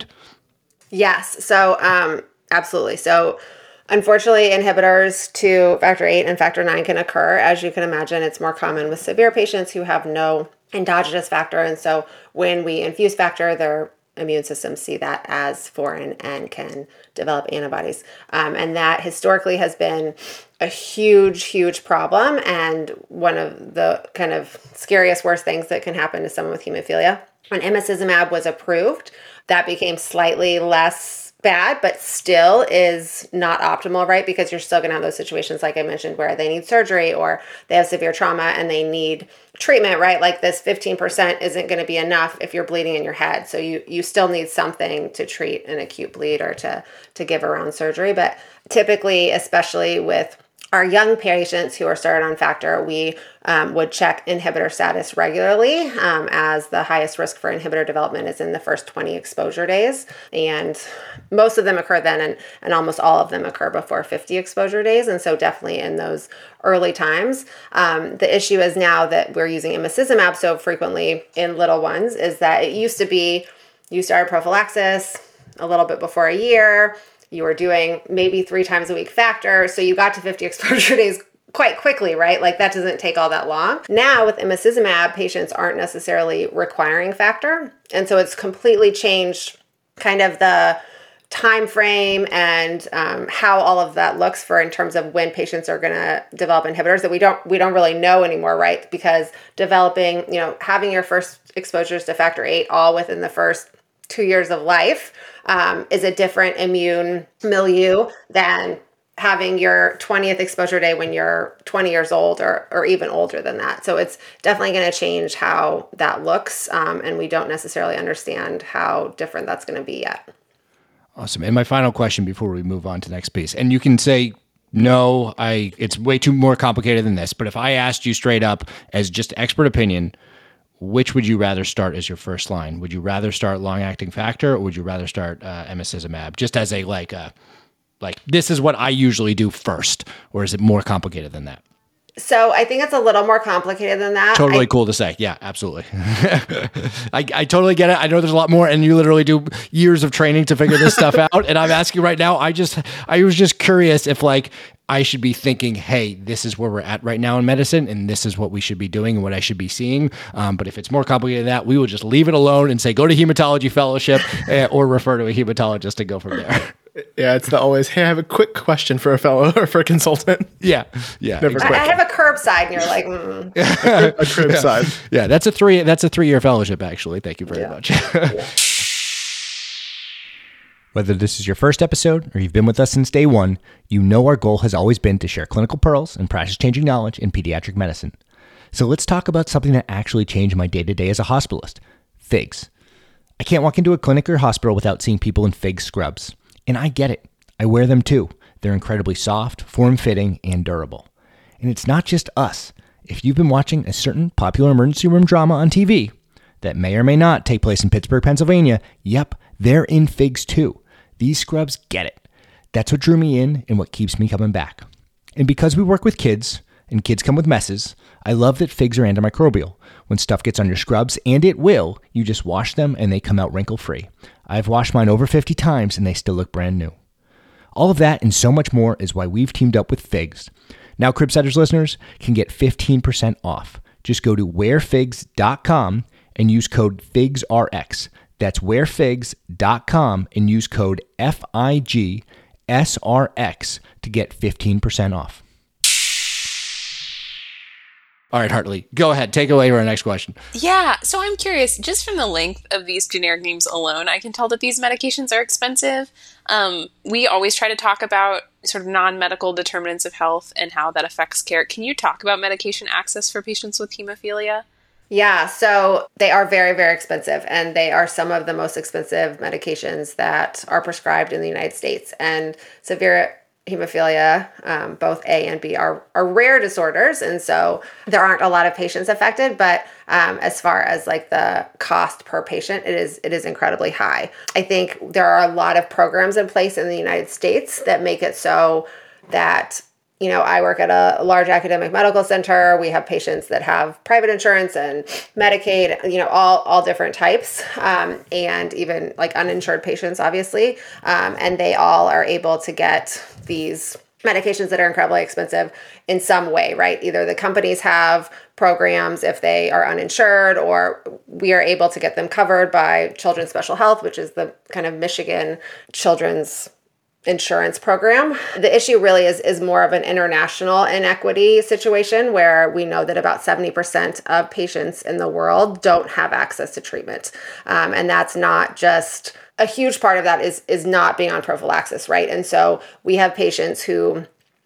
Yes. So um, absolutely. So unfortunately, inhibitors to factor eight and factor nine can occur. As you can imagine, it's more common with severe patients who have no endogenous factor. And so when we infuse factor, their immune systems see that as foreign and can develop antibodies. Um, and that historically has been a huge, huge problem and one of the kind of scariest, worst things that can happen to someone with hemophilia. When emicizumab was approved, that became slightly less bad, but still is not optimal, right? Because you're still going to have those situations, like I mentioned, where they need surgery or they have severe trauma and they need treatment, right? Like this fifteen percent isn't going to be enough if you're bleeding in your head. So you, you still need something to treat an acute bleed or to, to give around surgery. But typically, especially with our young patients who are started on factor, we um, would check inhibitor status regularly um, as the highest risk for inhibitor development is in the first twenty exposure days. And most of them occur then and, and almost all of them occur before fifty exposure days. And so definitely in those early times. Um, the issue is now that we're using emicizumab so frequently in little ones is that it used to be you started prophylaxis a little bit before a year. You were doing maybe three times a week factor. So you got to fifty exposure days quite quickly, right? Like that doesn't take all that long. Now with emicizumab, patients aren't necessarily requiring factor. And so it's completely changed kind of the time frame and um, how all of that looks for in terms of when patients are going to develop inhibitors that we don't we don't really know anymore, right? Because developing, you know, having your first exposures to factor eight all within the first two years of life um, is a different immune milieu than having your twentieth exposure day when you're twenty years old or, or even older than that. So it's definitely going to change how that looks. Um, and we don't necessarily understand how different that's going to be yet. Awesome. And my final question before we move on to the next piece, and you can say, no, I it's way too more complicated than this. But if I asked you straight up as just expert opinion, which would you rather start as your first line? Would you rather start long-acting factor or would you rather start uh, emicizumab? Just as a like a, like this is what I usually do first, or is it more complicated than that? So I think it's a little more complicated than that. Totally I, cool to say. Yeah, absolutely. I, I totally get it. I know there's a lot more, and you literally do years of training to figure this stuff out. And I'm asking right now, I just, I was just curious if like I should be thinking, hey, this is where we're at right now in medicine, and this is what we should be doing and what I should be seeing. Um, but if it's more complicated than that, we will just leave it alone and say, go to hematology fellowship uh, or refer to a hematologist and go from there. Yeah, it's the always, hey, I have a quick question for a fellow or for a consultant. Yeah, yeah. Never I, quick. I have a curbside, and you're like, mm. a, a crib yeah. side. Yeah, that's a three. That's a three-year fellowship, actually. Thank you very Yeah. much. Yeah. Whether this is your first episode or you've been with us since day one, you know our goal has always been to share clinical pearls and practice-changing knowledge in pediatric medicine. So let's talk about something that actually changed my day-to-day as a hospitalist: figs. I can't walk into a clinic or hospital without seeing people in fig scrubs. And I get it. I wear them too. They're incredibly soft, form-fitting, and durable. And it's not just us. If you've been watching a certain popular emergency room drama on T V that may or may not take place in Pittsburgh, Pennsylvania, yep, they're in figs too. These scrubs get it. That's what drew me in and what keeps me coming back. And because we work with kids, and kids come with messes, I love that figs are antimicrobial. When stuff gets on your scrubs, and it will, you just wash them and they come out wrinkle-free. I've washed mine over fifty times and they still look brand new. All of that and so much more is why we've teamed up with Figs. Now Cribsiders listeners can get fifteen percent off. Just go to wear figs dot com and use code FIGSRX. That's wear figs dot com and use code F I G S R X to get fifteen percent off. All right, Hartley, go ahead. Take away our next question. Yeah, so I'm curious, just from the length of these generic names alone, I can tell that these medications are expensive. Um, we always try to talk about sort of non-medical determinants of health and how that affects care. Can you talk about medication access for patients with hemophilia? Yeah, so they are very, very expensive, and they are some of the most expensive medications that are prescribed in the United States. And severe hemophilia, um, both A and B, are, are rare disorders, and so there aren't a lot of patients affected. But um, as far as like the cost per patient, it is it is incredibly high. I think there are a lot of programs in place in the United States that make it so that, you know, I work at a large academic medical center. We have patients that have private insurance and Medicaid, you know, all all different types, um, and even like uninsured patients, obviously. Um, and they all are able to get these medications that are incredibly expensive in some way, right? Either the companies have programs if they are uninsured, or we are able to get them covered by Children's Special Health, which is the kind of Michigan children's insurance program. The issue really is is more of an international inequity situation, where we know that about seventy percent of patients in the world don't have access to treatment. Um, and that's not just, a huge part of that is is not being on prophylaxis, right? And so we have patients who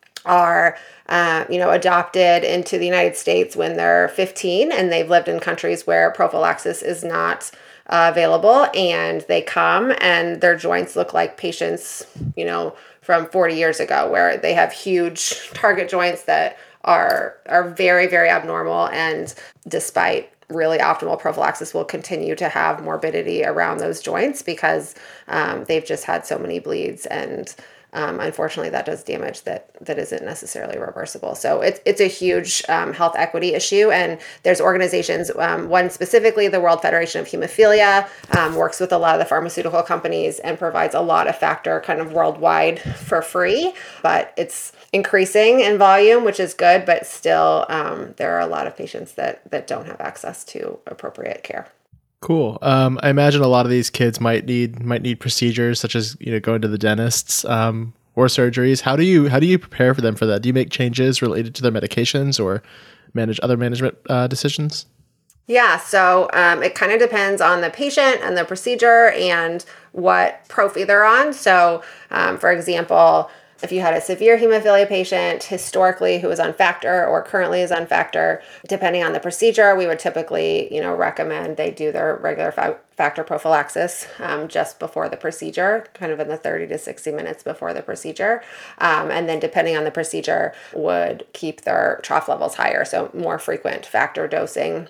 are uh, you know, adopted into the United States when they're fifteen, and they've lived in countries where prophylaxis is not Uh, available, and they come and their joints look like patients, you know, from forty years ago, where they have huge target joints that are are very, very abnormal, and despite really optimal prophylaxis, will continue to have morbidity around those joints because um, they've just had so many bleeds, and Um, unfortunately, that does damage that that isn't necessarily reversible. So it's it's a huge um, health equity issue, and there's organizations. Um, one specifically, the World Federation of Hemophilia, um, works with a lot of the pharmaceutical companies and provides a lot of factor kind of worldwide for free. But it's increasing in volume, which is good. But still, um, there are a lot of patients that that don't have access to appropriate care. Cool. Um, I imagine a lot of these kids might need might need procedures such as, you know, going to the dentists um, or surgeries. How do you how do you prepare for them for that? Do you make changes related to their medications or manage other management uh, decisions? Yeah, so um, it kind of depends on the patient and the procedure and what prophy they're on. So, um, for example, if you had a severe hemophilia patient historically who was on factor or currently is on factor, depending on the procedure, we would typically, you know, recommend they do their regular fa- factor prophylaxis um, just before the procedure, kind of in the thirty to sixty minutes before the procedure. Um, and then depending on the procedure, would keep their trough levels higher, so more frequent factor dosing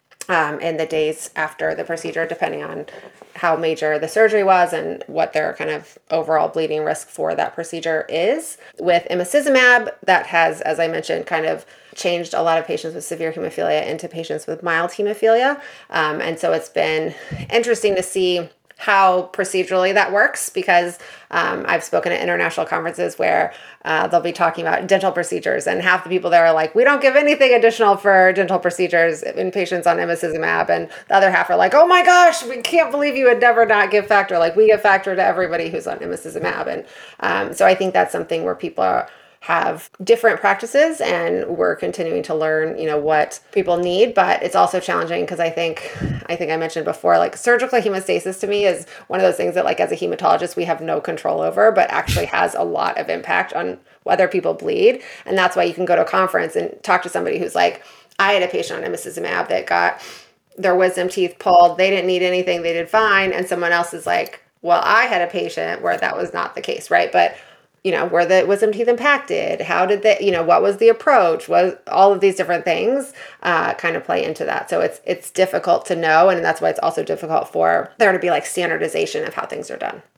Um, in the days after the procedure, depending on how major the surgery was and what their kind of overall bleeding risk for that procedure is. With imicizumab, that has, as I mentioned, kind of changed a lot of patients with severe hemophilia into patients with mild hemophilia. Um, and so it's been interesting to see how procedurally that works, because um, I've spoken at international conferences where uh, they'll be talking about dental procedures, and half the people there are like, we don't give anything additional for dental procedures in patients on imicizumab, and the other half are like, oh my gosh, we can't believe you would never not give factor. Like, we give factor to everybody who's on imicizumab. And um, so I think that's something where people are have different practices, and we're continuing to learn, you know, what people need. But it's also challenging because I think, I think I mentioned before, like surgical hemostasis to me is one of those things that, like, as a hematologist, we have no control over, but actually has a lot of impact on whether people bleed. And that's why you can go to a conference and talk to somebody who's like, I had a patient on imicizumab that got their wisdom teeth pulled. They didn't need anything. They did fine. And someone else is like, well, I had a patient where that was not the case, right? But you know, were the wisdom teeth impacted? How did they, you know, what was the approach? Was all of these different things uh, kind of play into that. So it's it's difficult to know, and that's why it's also difficult for there to be like standardization of how things are done.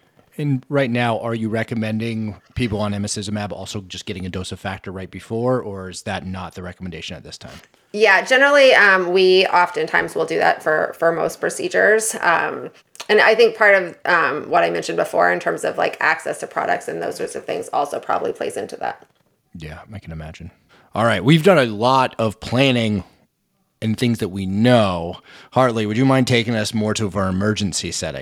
And right now, are you recommending people on imicizumab also just getting a dose of factor right before, or is that not the recommendation at this time? Yeah, generally, um, we oftentimes will do that for, for most procedures. Um, and I think part of um, what I mentioned before in terms of like access to products and those sorts of things also probably plays into that. Yeah, I can imagine. All right, we've done a lot of planning and things that we know. Hartley, would you mind taking us more to our emergency setting?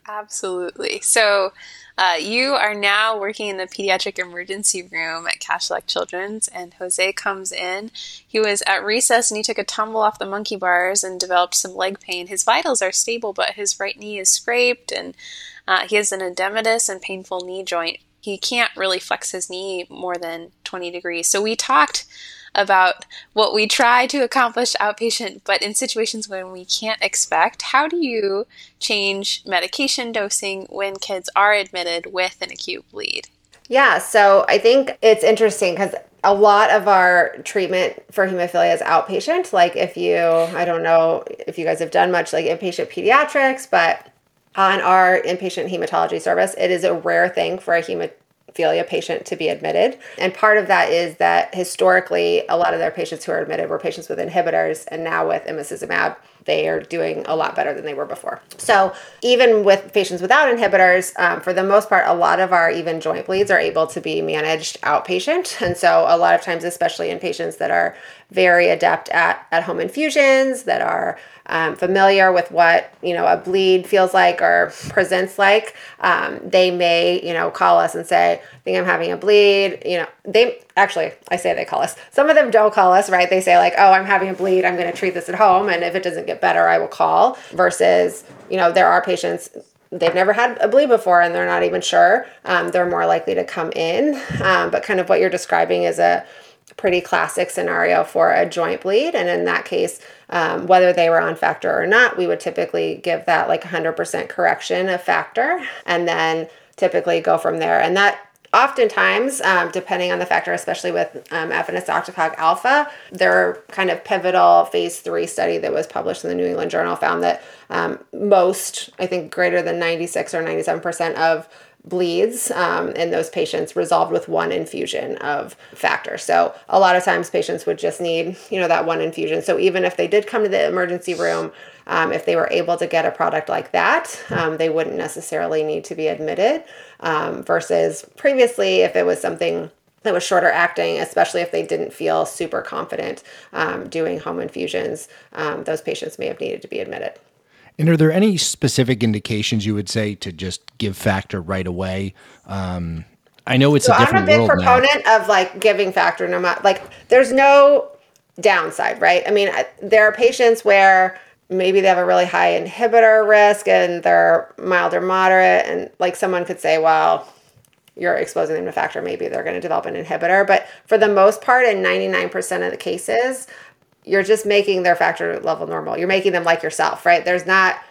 Absolutely. So uh, you are now working in the pediatric emergency room at Kashlak Children's, and Jose comes in. He was at recess and he took a tumble off the monkey bars and developed some leg pain. His vitals are stable, but his right knee is scraped, and uh, he has an edematous and painful knee joint. He can't really flex his knee more than twenty degrees. So we talked about what we try to accomplish outpatient, but in situations when we can't expect, how do you change medication dosing when kids are admitted with an acute bleed? Yeah, so I think it's interesting because a lot of our treatment for hemophilia is outpatient. Like if you, I don't know if you guys have done much like inpatient pediatrics, but on our inpatient hematology service, it is a rare thing for a hemophilia patient to be admitted. And part of that is that historically, a lot of their patients who are admitted were patients with inhibitors, and now with imicizumab, they are doing a lot better than they were before. So even with patients without inhibitors, um, for the most part, a lot of our even joint bleeds are able to be managed outpatient. And so a lot of times, especially in patients that are very adept at at-home infusions, that are um, familiar with what, you know, a bleed feels like or presents like, um, they may, you know, call us and say, I think I'm having a bleed. You know, they actually, I say they call us. Some of them don't call us, right? They say like, oh, I'm having a bleed. I'm going to treat this at home. And if it doesn't get better, I will call. Versus, you know, there are patients, they've never had a bleed before and they're not even sure. Um, they're more likely to come in. Um, but kind of what you're describing is a pretty classic scenario for a joint bleed. And in that case, um, whether they were on factor or not, we would typically give that like one hundred percent correction of factor and then typically go from there. And that oftentimes, um, depending on the factor, especially with um, efanesoctocog alpha, their kind of pivotal phase three study that was published in the New England Journal found that um, most, I think greater than ninety-six or ninety-seven percent of bleeds um, in those patients resolved with one infusion of factor. So a lot of times patients would just need, you know, that one infusion. So even if they did come to the emergency room, um, if they were able to get a product like that, um, they wouldn't necessarily need to be admitted um, versus previously if it was something that was shorter acting, especially if they didn't feel super confident um, doing home infusions, um, those patients may have needed to be admitted. And are there any specific indications you would say to just give factor right away? Um, I know it's so a different world now. I'm a big proponent of like giving factor no matter, like there's no downside, right? I mean, there are patients where maybe they have a really high inhibitor risk and they're mild or moderate. And like someone could say, well, you're exposing them to factor, maybe they're going to develop an inhibitor. But for the most part, in ninety-nine percent of the cases, you're just making their factor level normal. You're making them like yourself, right? There's not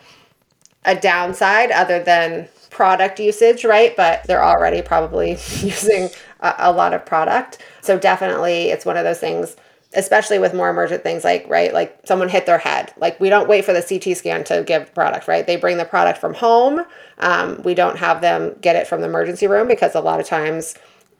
a downside other than product usage, right? But they're already probably using a, a lot of product. So definitely it's one of those things, especially with more emergent things like, right, like someone hit their head. Like we don't wait for the C T scan to give product, right? They bring the product from home. Um, we don't have them get it from the emergency room because a lot of times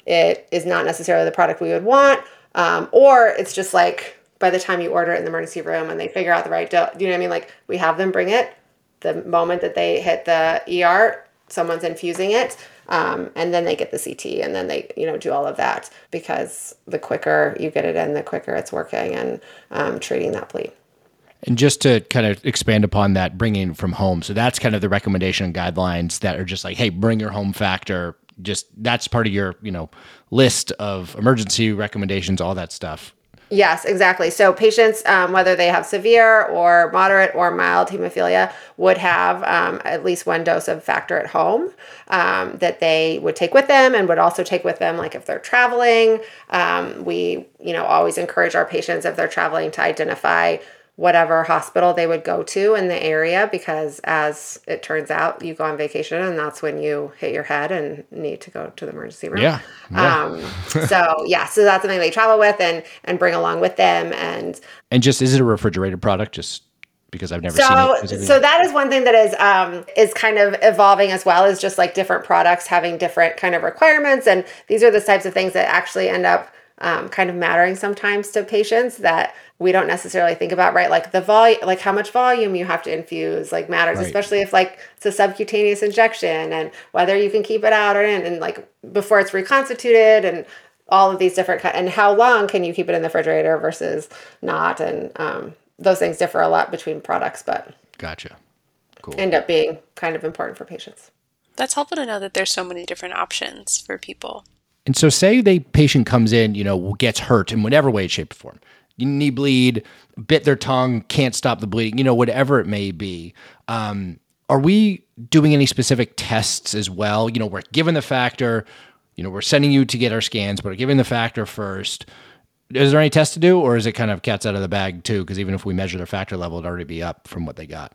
it is not necessarily the product we would want. Um, or it's just like, by the time you order it in the emergency room and they figure out the right dose, you know what I mean? Like we have them bring it the moment that they hit the E R, someone's infusing it, um, and then they get the C T and then they, you know, do all of that because the quicker you get it in, the quicker it's working and um, treating that bleed. And just to kind of expand upon that, bringing it from home. So that's kind of the recommendation and guidelines that are just like, hey, bring your home factor. Just that's part of your, you know, list of emergency recommendations, all that stuff. Yes, exactly. So patients, um, whether they have severe or moderate or mild hemophilia, would have um, at least one dose of factor at home um, that they would take with them and would also take with them, like if they're traveling. Um, we, you know, always encourage our patients if they're traveling to identify whatever hospital they would go to in the area, because as it turns out, you go on vacation and that's when you hit your head and need to go to the emergency room. Yeah. yeah. Um, so yeah, so that's something they travel with and, and bring along with them. And, and just, is it a refrigerated product? Just because I've never so, seen it. So that is one thing that is, um, is kind of evolving as well, is just like different products having different kind of requirements. And these are the types of things that actually end up um, kind of mattering sometimes to patients that we don't necessarily think about, right? Like the volume, like how much volume you have to infuse, like matters, right. Especially if like it's a subcutaneous injection and whether you can keep it out or in, and like before it's reconstituted and all of these different, and how long can you keep it in the refrigerator versus not? And um, those things differ a lot between products, but. Gotcha. cool. end up being kind of important for patients. That's helpful to know that there's so many different options for people. And so say the patient comes in, you know, gets hurt in whatever way, shape, or form. Knee bleed, bit their tongue, can't stop the bleeding, you know, whatever it may be. Um, are we doing any specific tests as well? You know, we're given the factor, you know, we're sending you to get our scans, but we're giving the factor first. Is there any test to do, or is it kind of cat's out of the bag too? Because even if we measure their factor level, it'd already be up from what they got.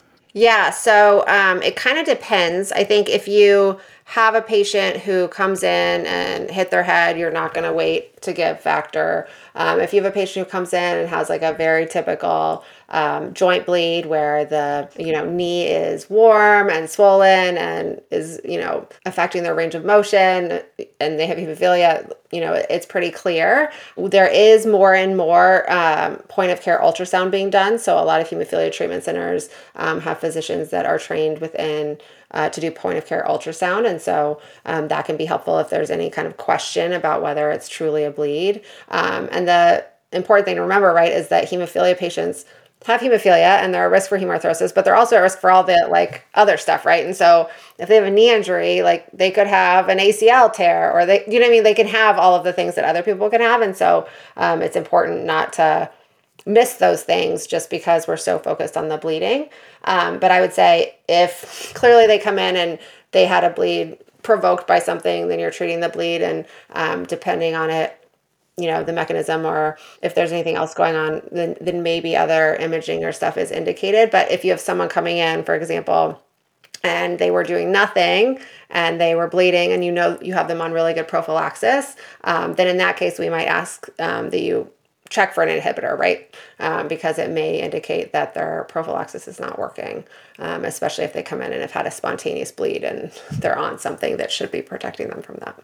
Yeah, so um, it kind of depends. I think if you have a patient who comes in and hit their head, you're not going to wait to give factor. Um, if you have a patient who comes in and has like a very typical um, joint bleed where the you know knee is warm and swollen and is you know affecting their range of motion, and they have hemophilia, you know it's pretty clear. There is more and more um, point of care ultrasound being done. So a lot of hemophilia treatment centers um, have physicians that are trained within Uh, to do point of care ultrasound. And so um, that can be helpful if there's any kind of question about whether it's truly a bleed. Um, and the important thing to remember, right, is that hemophilia patients have hemophilia and they're at risk for hemarthrosis, but they're also at risk for all the like other stuff, right? And so if they have a knee injury, like they could have an A C L tear, or they, you know what I mean? They can have all of the things that other people can have. And so um, it's important not to miss those things just because we're so focused on the bleeding. Um, but I would say if clearly they come in and they had a bleed provoked by something, then you're treating the bleed, and um, depending on it, you know, the mechanism, or if there's anything else going on, then, then maybe other imaging or stuff is indicated. But if you have someone coming in, for example, and they were doing nothing and they were bleeding, and you know you have them on really good prophylaxis, um, then in that case, we might ask um, that you check for an inhibitor, right? Um, because it may indicate that their prophylaxis is not working, um, especially if they come in and have had a spontaneous bleed and they're on something that should be protecting them from that.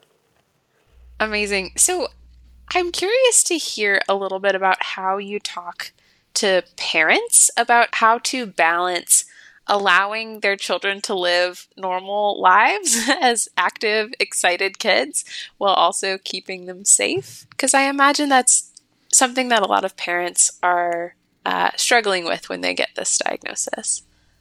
Amazing. So I'm curious to hear a little bit about how you talk to parents about how to balance allowing their children to live normal lives as active, excited kids while also keeping them safe. Because I imagine that's something that a lot of parents are uh, struggling with when they get this diagnosis.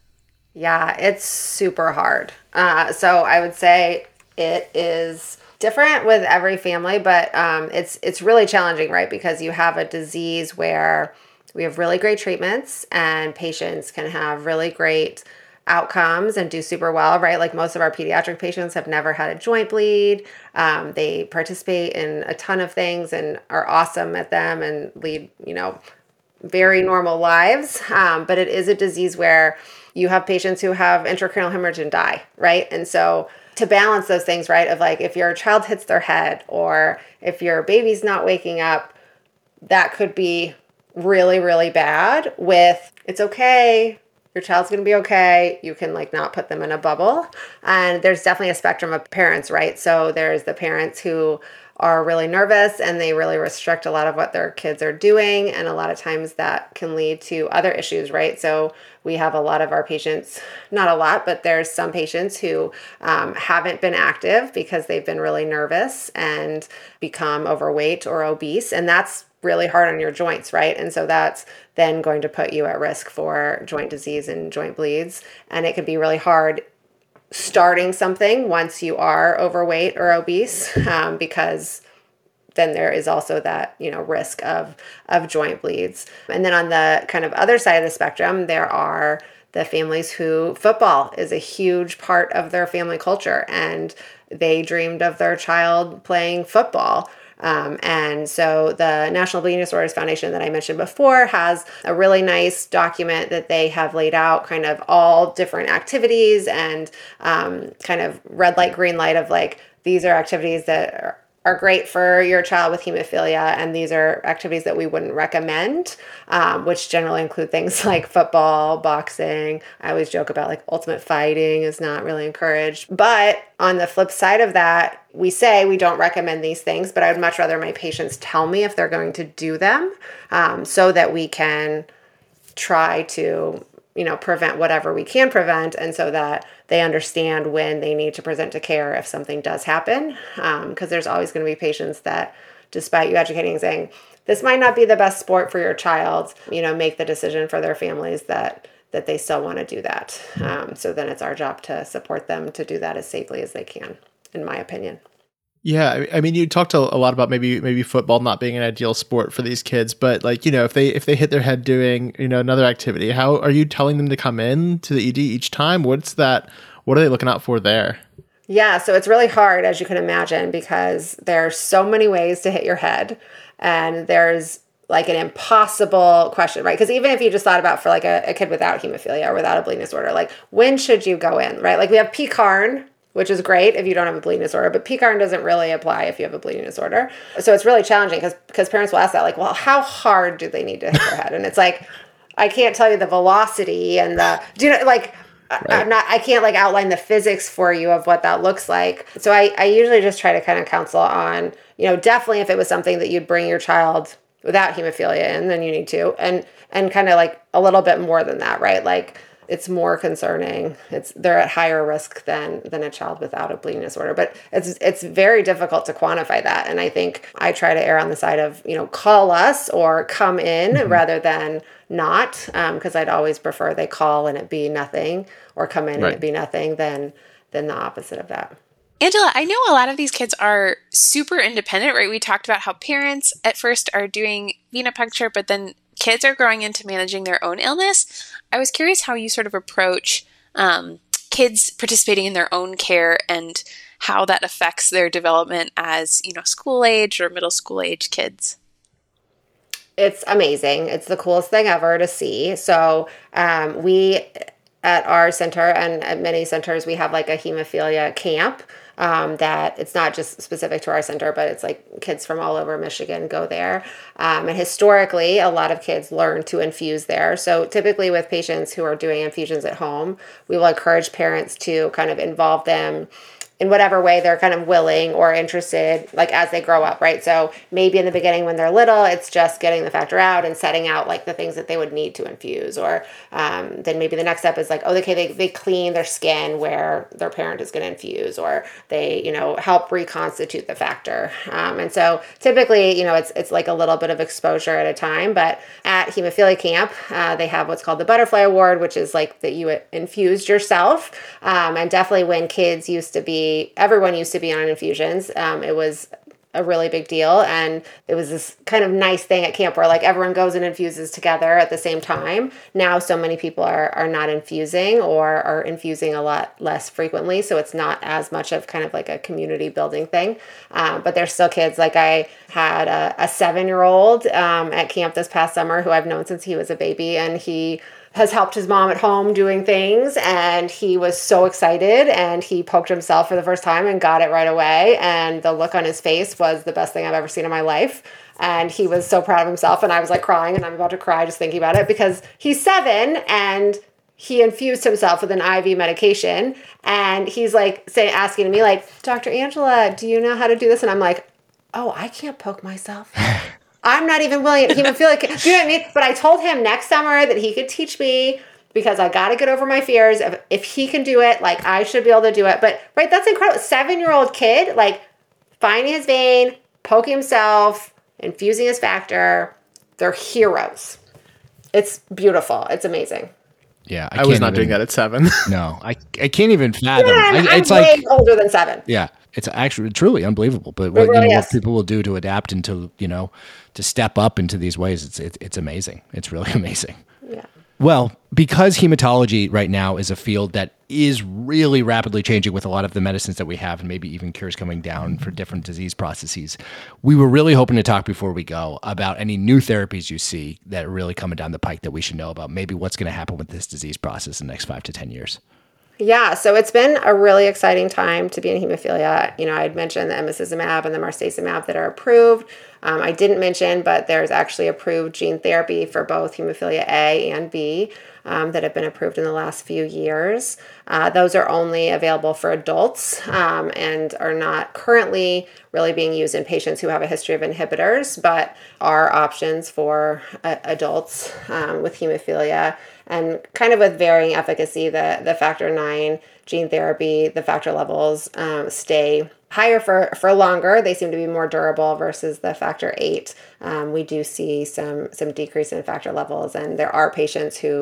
Yeah, it's super hard. Uh, so I would say it is different with every family, but um, it's it's really challenging, right? Because you have a disease where we have really great treatments and patients can have really great outcomes and do super well, right? Like most of our pediatric patients have never had a joint bleed. Um, they participate in a ton of things and are awesome at them and lead, you know, very normal lives. Um, but it is a disease where you have patients who have intracranial hemorrhage and die, right? And so to balance those things, right, of like if your child hits their head or if your baby's not waking up, that could be really, really bad with it's okay. Your child's going to be okay. You can like not put them in a bubble. And there's definitely a spectrum of parents, right? So there's the parents who are really nervous and they really restrict a lot of what their kids are doing. And a lot of times that can lead to other issues, right? So we have a lot of our patients, not a lot, but there's some patients who um, haven't been active because they've been really nervous and become overweight or obese. And that's really hard on your joints, right? And so that's then going to put you at risk for joint disease and joint bleeds. And it can be really hard starting something once you are overweight or obese, um, because then there is also that, you know, risk of, of joint bleeds. And then on the kind of other side of the spectrum, there are the families who football is a huge part of their family culture and they dreamed of their child playing football. Um, and so the National Bleeding Disorders Foundation that I mentioned before has a really nice document that they have laid out kind of all different activities and um, kind of red light, green light of like, these are activities that are, are great for your child with hemophilia. And these are activities that we wouldn't recommend, um, which generally include things like football, boxing. I always joke about like ultimate fighting is not really encouraged. But on the flip side of that, we say we don't recommend these things, but I would much rather my patients tell me if they're going to do them, um, so that we can try to, you know, prevent whatever we can prevent, and so that they understand when they need to present to care if something does happen. Um, because there's always going to be patients that, despite you educating and saying, this might not be the best sport for your child, you know, make the decision for their families that that they still want to do that. Um, so then it's our job to support them to do that as safely as they can, in my opinion. Yeah, I mean, you talked a lot about maybe maybe football not being an ideal sport for these kids, but like, you know, if they if they hit their head doing, you know, another activity, how are you telling them to come in to the E D each time? What's that? What are they looking out for there? Yeah, so it's really hard, as you can imagine, because there's so many ways to hit your head, and there's like an impossible question, right? Because even if you just thought about for like a, a kid without hemophilia or without a bleeding disorder, like when should you go in, right? Like we have P CARN, which is great if you don't have a bleeding disorder, but P CARN doesn't really apply if you have a bleeding disorder. So it's really challenging because because parents will ask that, like, well, how hard do they need to hit their head? And it's like, I can't tell you the velocity and the, do you know, like, right. I'm not, I can't like outline the physics for you of what that looks like. So I, I usually just try to kind of counsel on, you know, definitely if it was something that you'd bring your child without hemophilia in, then you need to, and, and kind of like a little bit more than that, right? Like, it's more concerning. It's they're at higher risk than than a child without a bleeding disorder. But it's it's very difficult to quantify that. And I think I try to err on the side of, you know, call us or come in mm-hmm. rather than not, because um, I'd always prefer they call and it be nothing, or come in right. and it be nothing than than the opposite of that. Angela, I know a lot of these kids are super independent, right? We talked about how parents at first are doing venipuncture, but then kids are growing into managing their own illness. I was curious how you sort of approach um, kids participating in their own care and how that affects their development as, you know, school age or middle school age kids. It's amazing. It's the coolest thing ever to see. So um, we, at our center and at many centers, we have like a hemophilia camp. Um, that it's not just specific to our center, but it's like kids from all over Michigan go there. Um, and historically, a lot of kids learn to infuse there. So typically with patients who are doing infusions at home, we will encourage parents to kind of involve them in whatever way they're kind of willing or interested, like as they grow up, right? So maybe in the beginning when they're little, it's just getting the factor out and setting out like the things that they would need to infuse. Or um, then maybe the next step is like, oh, okay, they, they clean their skin where their parent is going to infuse, or they, you know, help reconstitute the factor. Um, and so typically, you know, it's it's like a little bit of exposure at a time. But at Hemophilia Camp, uh, they have what's called the Butterfly Award, which is like that you infused yourself. Um, and definitely when kids used to be everyone used to be on infusions. Um, it was a really big deal. And it was this kind of nice thing at camp where like everyone goes and infuses together at the same time. Now, so many people are, are not infusing or are infusing a lot less frequently. So it's not as much of kind of like a community building thing. Um, but there's still kids. Like I had a, a seven-year-old um, at camp this past summer who I've known since he was a baby. And he has helped his mom at home doing things, and he was so excited, and he poked himself for the first time and got it right away, and the look on his face was the best thing I've ever seen in my life, and he was so proud of himself, and I was like crying, and I'm about to cry just thinking about it, because he's seven, and he infused himself with an I V medication, and he's like say, asking me like, Doctor Angela, do you know how to do this? And I'm like, oh, I can't poke myself. I'm not even willing to hemophilia. Do you know what I mean? But I told him next summer that he could teach me because I got to get over my fears. If, if he can do it, like I should be able to do it. But right, that's incredible. Seven-year-old kid, like finding his vein, poking himself, infusing his factor. They're heroes. It's beautiful. It's amazing. Yeah, I, I was not even, doing that at seven. No, I I can't even fathom. Yeah, I'm, I, it's I'm like way older than seven. Yeah, it's actually truly unbelievable. But what, really you know, is. what people will do to adapt and to you know to step up into these ways, it's it, it's amazing. It's really amazing. Yeah. Well, because hematology right now is a field that is really rapidly changing with a lot of the medicines that we have, and maybe even cures coming down for different disease processes, we were really hoping to talk before we go about any new therapies you see that are really coming down the pike that we should know about, maybe what's going to happen with this disease process in the next five to ten years. Yeah, so it's been a really exciting time to be in hemophilia. You know, I'd mentioned the emicizumab and the marstacimab that are approved. Um, I didn't mention, but there's actually approved gene therapy for both hemophilia A and B um, that have been approved in the last few years. Uh, those are only available for adults um, and are not currently really being used in patients who have a history of inhibitors, but are options for uh, adults um, with hemophilia. And kind of with varying efficacy, the, the factor nine gene therapy, the factor levels um, stay higher for, for longer. They seem to be more durable versus the factor eight. Um, we do see some some decrease in factor levels, and there are patients who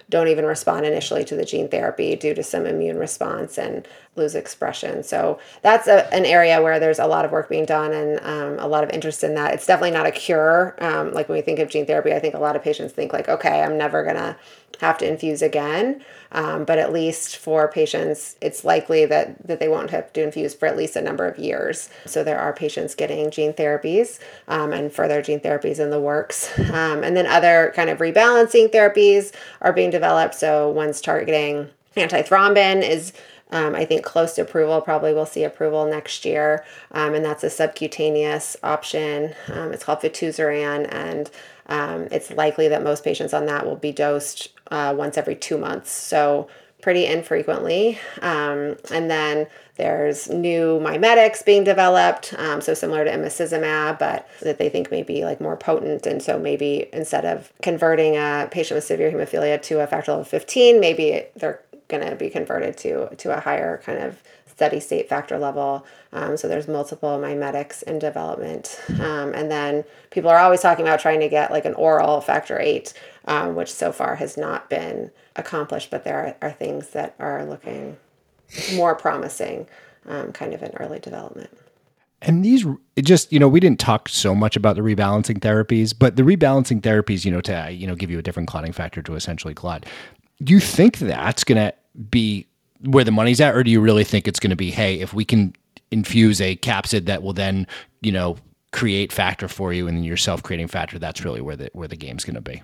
don't even respond initially to the gene therapy due to some immune response and lose expression. So that's a, an area where there's a lot of work being done and um, a lot of interest in that. It's definitely not a cure. Um, like when we think of gene therapy, I think a lot of patients think like, okay, I'm never going to have to infuse again. Um, but at least for patients, it's likely that, that they won't have to infuse for at least a number of years. So there are patients getting gene therapies um, and further gene therapies in the works. Um, and then other kind of rebalancing therapies are being developed. So one's targeting antithrombin is Um, I think close to approval, probably we'll see approval next year. Um, and that's a subcutaneous option. Um, it's called fituzaran, and um, it's likely that most patients on that will be dosed uh, once every two months. So pretty infrequently. Um, and then there's new mimetics being developed, um, so similar to imicizumab, but that they think may be like more potent. And so maybe instead of converting a patient with severe hemophilia to a factor level fifteen, maybe they're going to be converted to to a higher kind of steady state factor level. Um, so there's multiple mimetics in development. Um, and then people are always talking about trying to get like an oral factor eight, um, which so far has not been accomplished, but there are, are things that are looking more promising um, kind of in early development. And these, it just, you know, we didn't talk so much about the rebalancing therapies, but the rebalancing therapies, you know, to, you know, give you a different clotting factor to essentially clot. Do you think that's going to be where the money's at, or do you really think it's going to be, hey, if we can infuse a capsid that will then, you know, create factor for you and then you're self-creating factor, that's really where the where the game's going to be?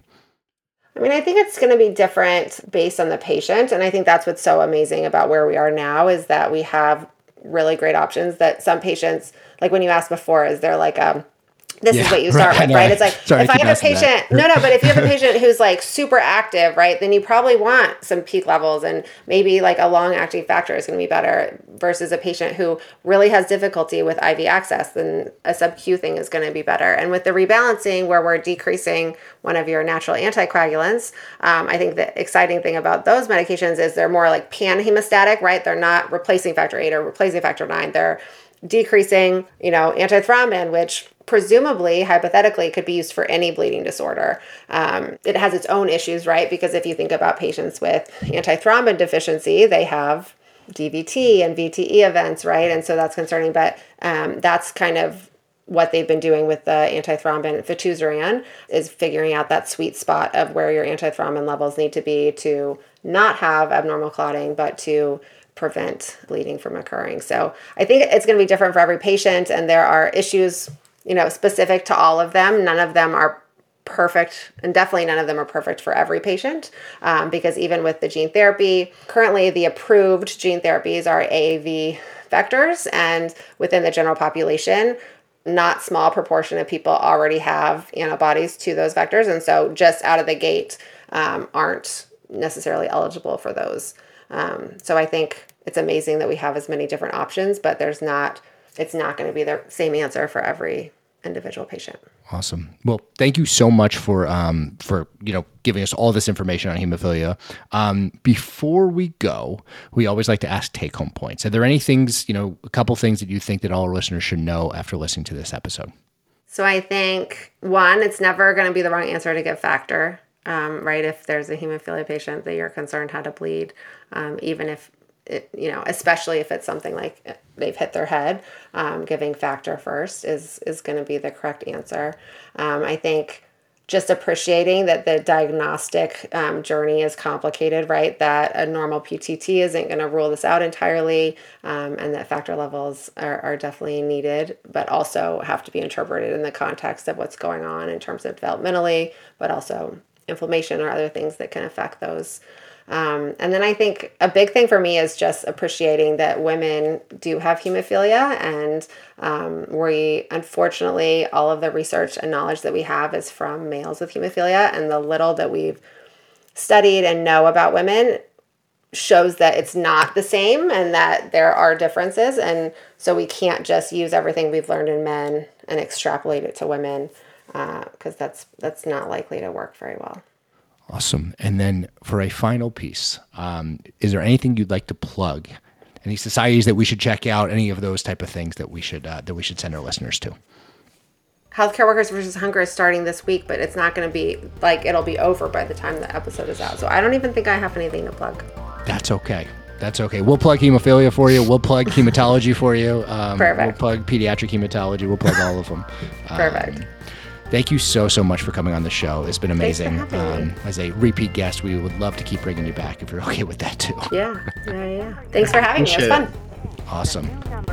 I mean, I think it's going to be different based on the patient. And I think that's what's so amazing about where we are now is that we have really great options that some patients, like when you asked before, is there like a this yeah, is what you start right, with, right? It's like, Sorry, if I, I have a patient, that. no, no, but if you have a patient who's like super active, right, then you probably want some peak levels and maybe like a long acting factor is going to be better versus a patient who really has difficulty with I V access, then a sub-Q thing is going to be better. And with the rebalancing where we're decreasing one of your natural anticoagulants, um, I think the exciting thing about those medications is they're more like pan-hemostatic, right? They're not replacing factor eight or replacing factor nine. They're decreasing, you know, antithrombin, which presumably, hypothetically, could be used for any bleeding disorder. Um, it has its own issues, right? Because if you think about patients with antithrombin deficiency, they have D V T and V T E events, right? And so that's concerning, but um, that's kind of what they've been doing with the antithrombin fituzaran is figuring out that sweet spot of where your antithrombin levels need to be to not have abnormal clotting, but to prevent bleeding from occurring. So I think it's going to be different for every patient, and there are issues, you know, specific to all of them. None of them are perfect, and definitely none of them are perfect for every patient, um, because even with the gene therapy, currently the approved gene therapies are A A V vectors, and within the general population, not small proportion of people already have antibodies to those vectors, and so just out of the gate um, aren't necessarily eligible for those. Um, so I think it's amazing that we have as many different options, but there's not, it's not going to be the same answer for every individual patient. Awesome. Well, thank you so much for, um, for, you know, giving us all this information on hemophilia. Um, before we go, we always like to ask take home points. Are there any things, you know, a couple things that you think that all our listeners should know after listening to this episode? So I think one, it's never going to be the wrong answer to give factor. Um, right? If there's a hemophilia patient that you're concerned how to bleed, um, even if, it, you know, especially if it's something like they've hit their head, um, giving factor first is, is going to be the correct answer. Um, I think just appreciating that the diagnostic um, journey is complicated, right? That a normal P T T isn't going to rule this out entirely, um, and that factor levels are, are definitely needed, but also have to be interpreted in the context of what's going on in terms of developmentally, but also inflammation or other things that can affect those. Um, and then I think a big thing for me is just appreciating that women do have hemophilia, and um, we, unfortunately, all of the research and knowledge that we have is from males with hemophilia, and the little that we've studied and know about women shows that it's not the same and that there are differences. And so we can't just use everything we've learned in men and extrapolate it to women, because uh, that's that's not likely to work very well. Awesome. And then for a final piece, um, is there anything you'd like to plug? Any societies that we should check out? Any of those type of things that we should uh, that we should send our listeners to? Healthcare Workers versus Hunger is starting this week, but it's not going to be, like, it'll be over by the time the episode is out. So I don't even think I have anything to plug. That's okay. That's okay. We'll plug hemophilia for you. We'll plug hematology for you. Um, Perfect. We'll plug pediatric hematology. We'll plug all of them. Perfect. Um, thank you so, so much for coming on the show. It's been amazing. Thanks for having me. Um, as a repeat guest, we would love to keep bringing you back if you're okay with that too. Yeah, yeah, yeah. Thanks for having me. It was Appreciate fun. Awesome.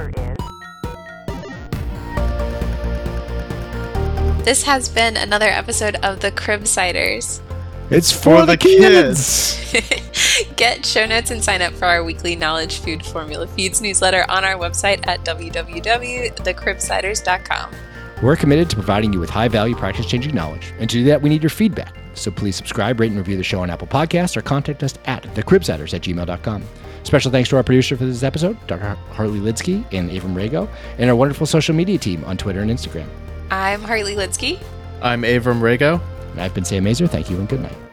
This has been another episode of the Cribsiders. It's for, For the kids. Get show notes and sign up for our weekly Knowledge Food Formula Feeds newsletter on our website at w w w dot the cribsiders dot com. We're committed to providing you with high-value, practice-changing knowledge. And to do that, we need your feedback. So please subscribe, rate, and review the show on Apple Podcasts or contact us at the cribsiders at gmail dot com. Special thanks to our producer for this episode, Doctor Hartley Lidsky and Avram Rago, and our wonderful social media team on Twitter and Instagram. I'm Hartley Lidsky. I'm Avram Rago. And I've been Sam Mazer. Thank you and good night.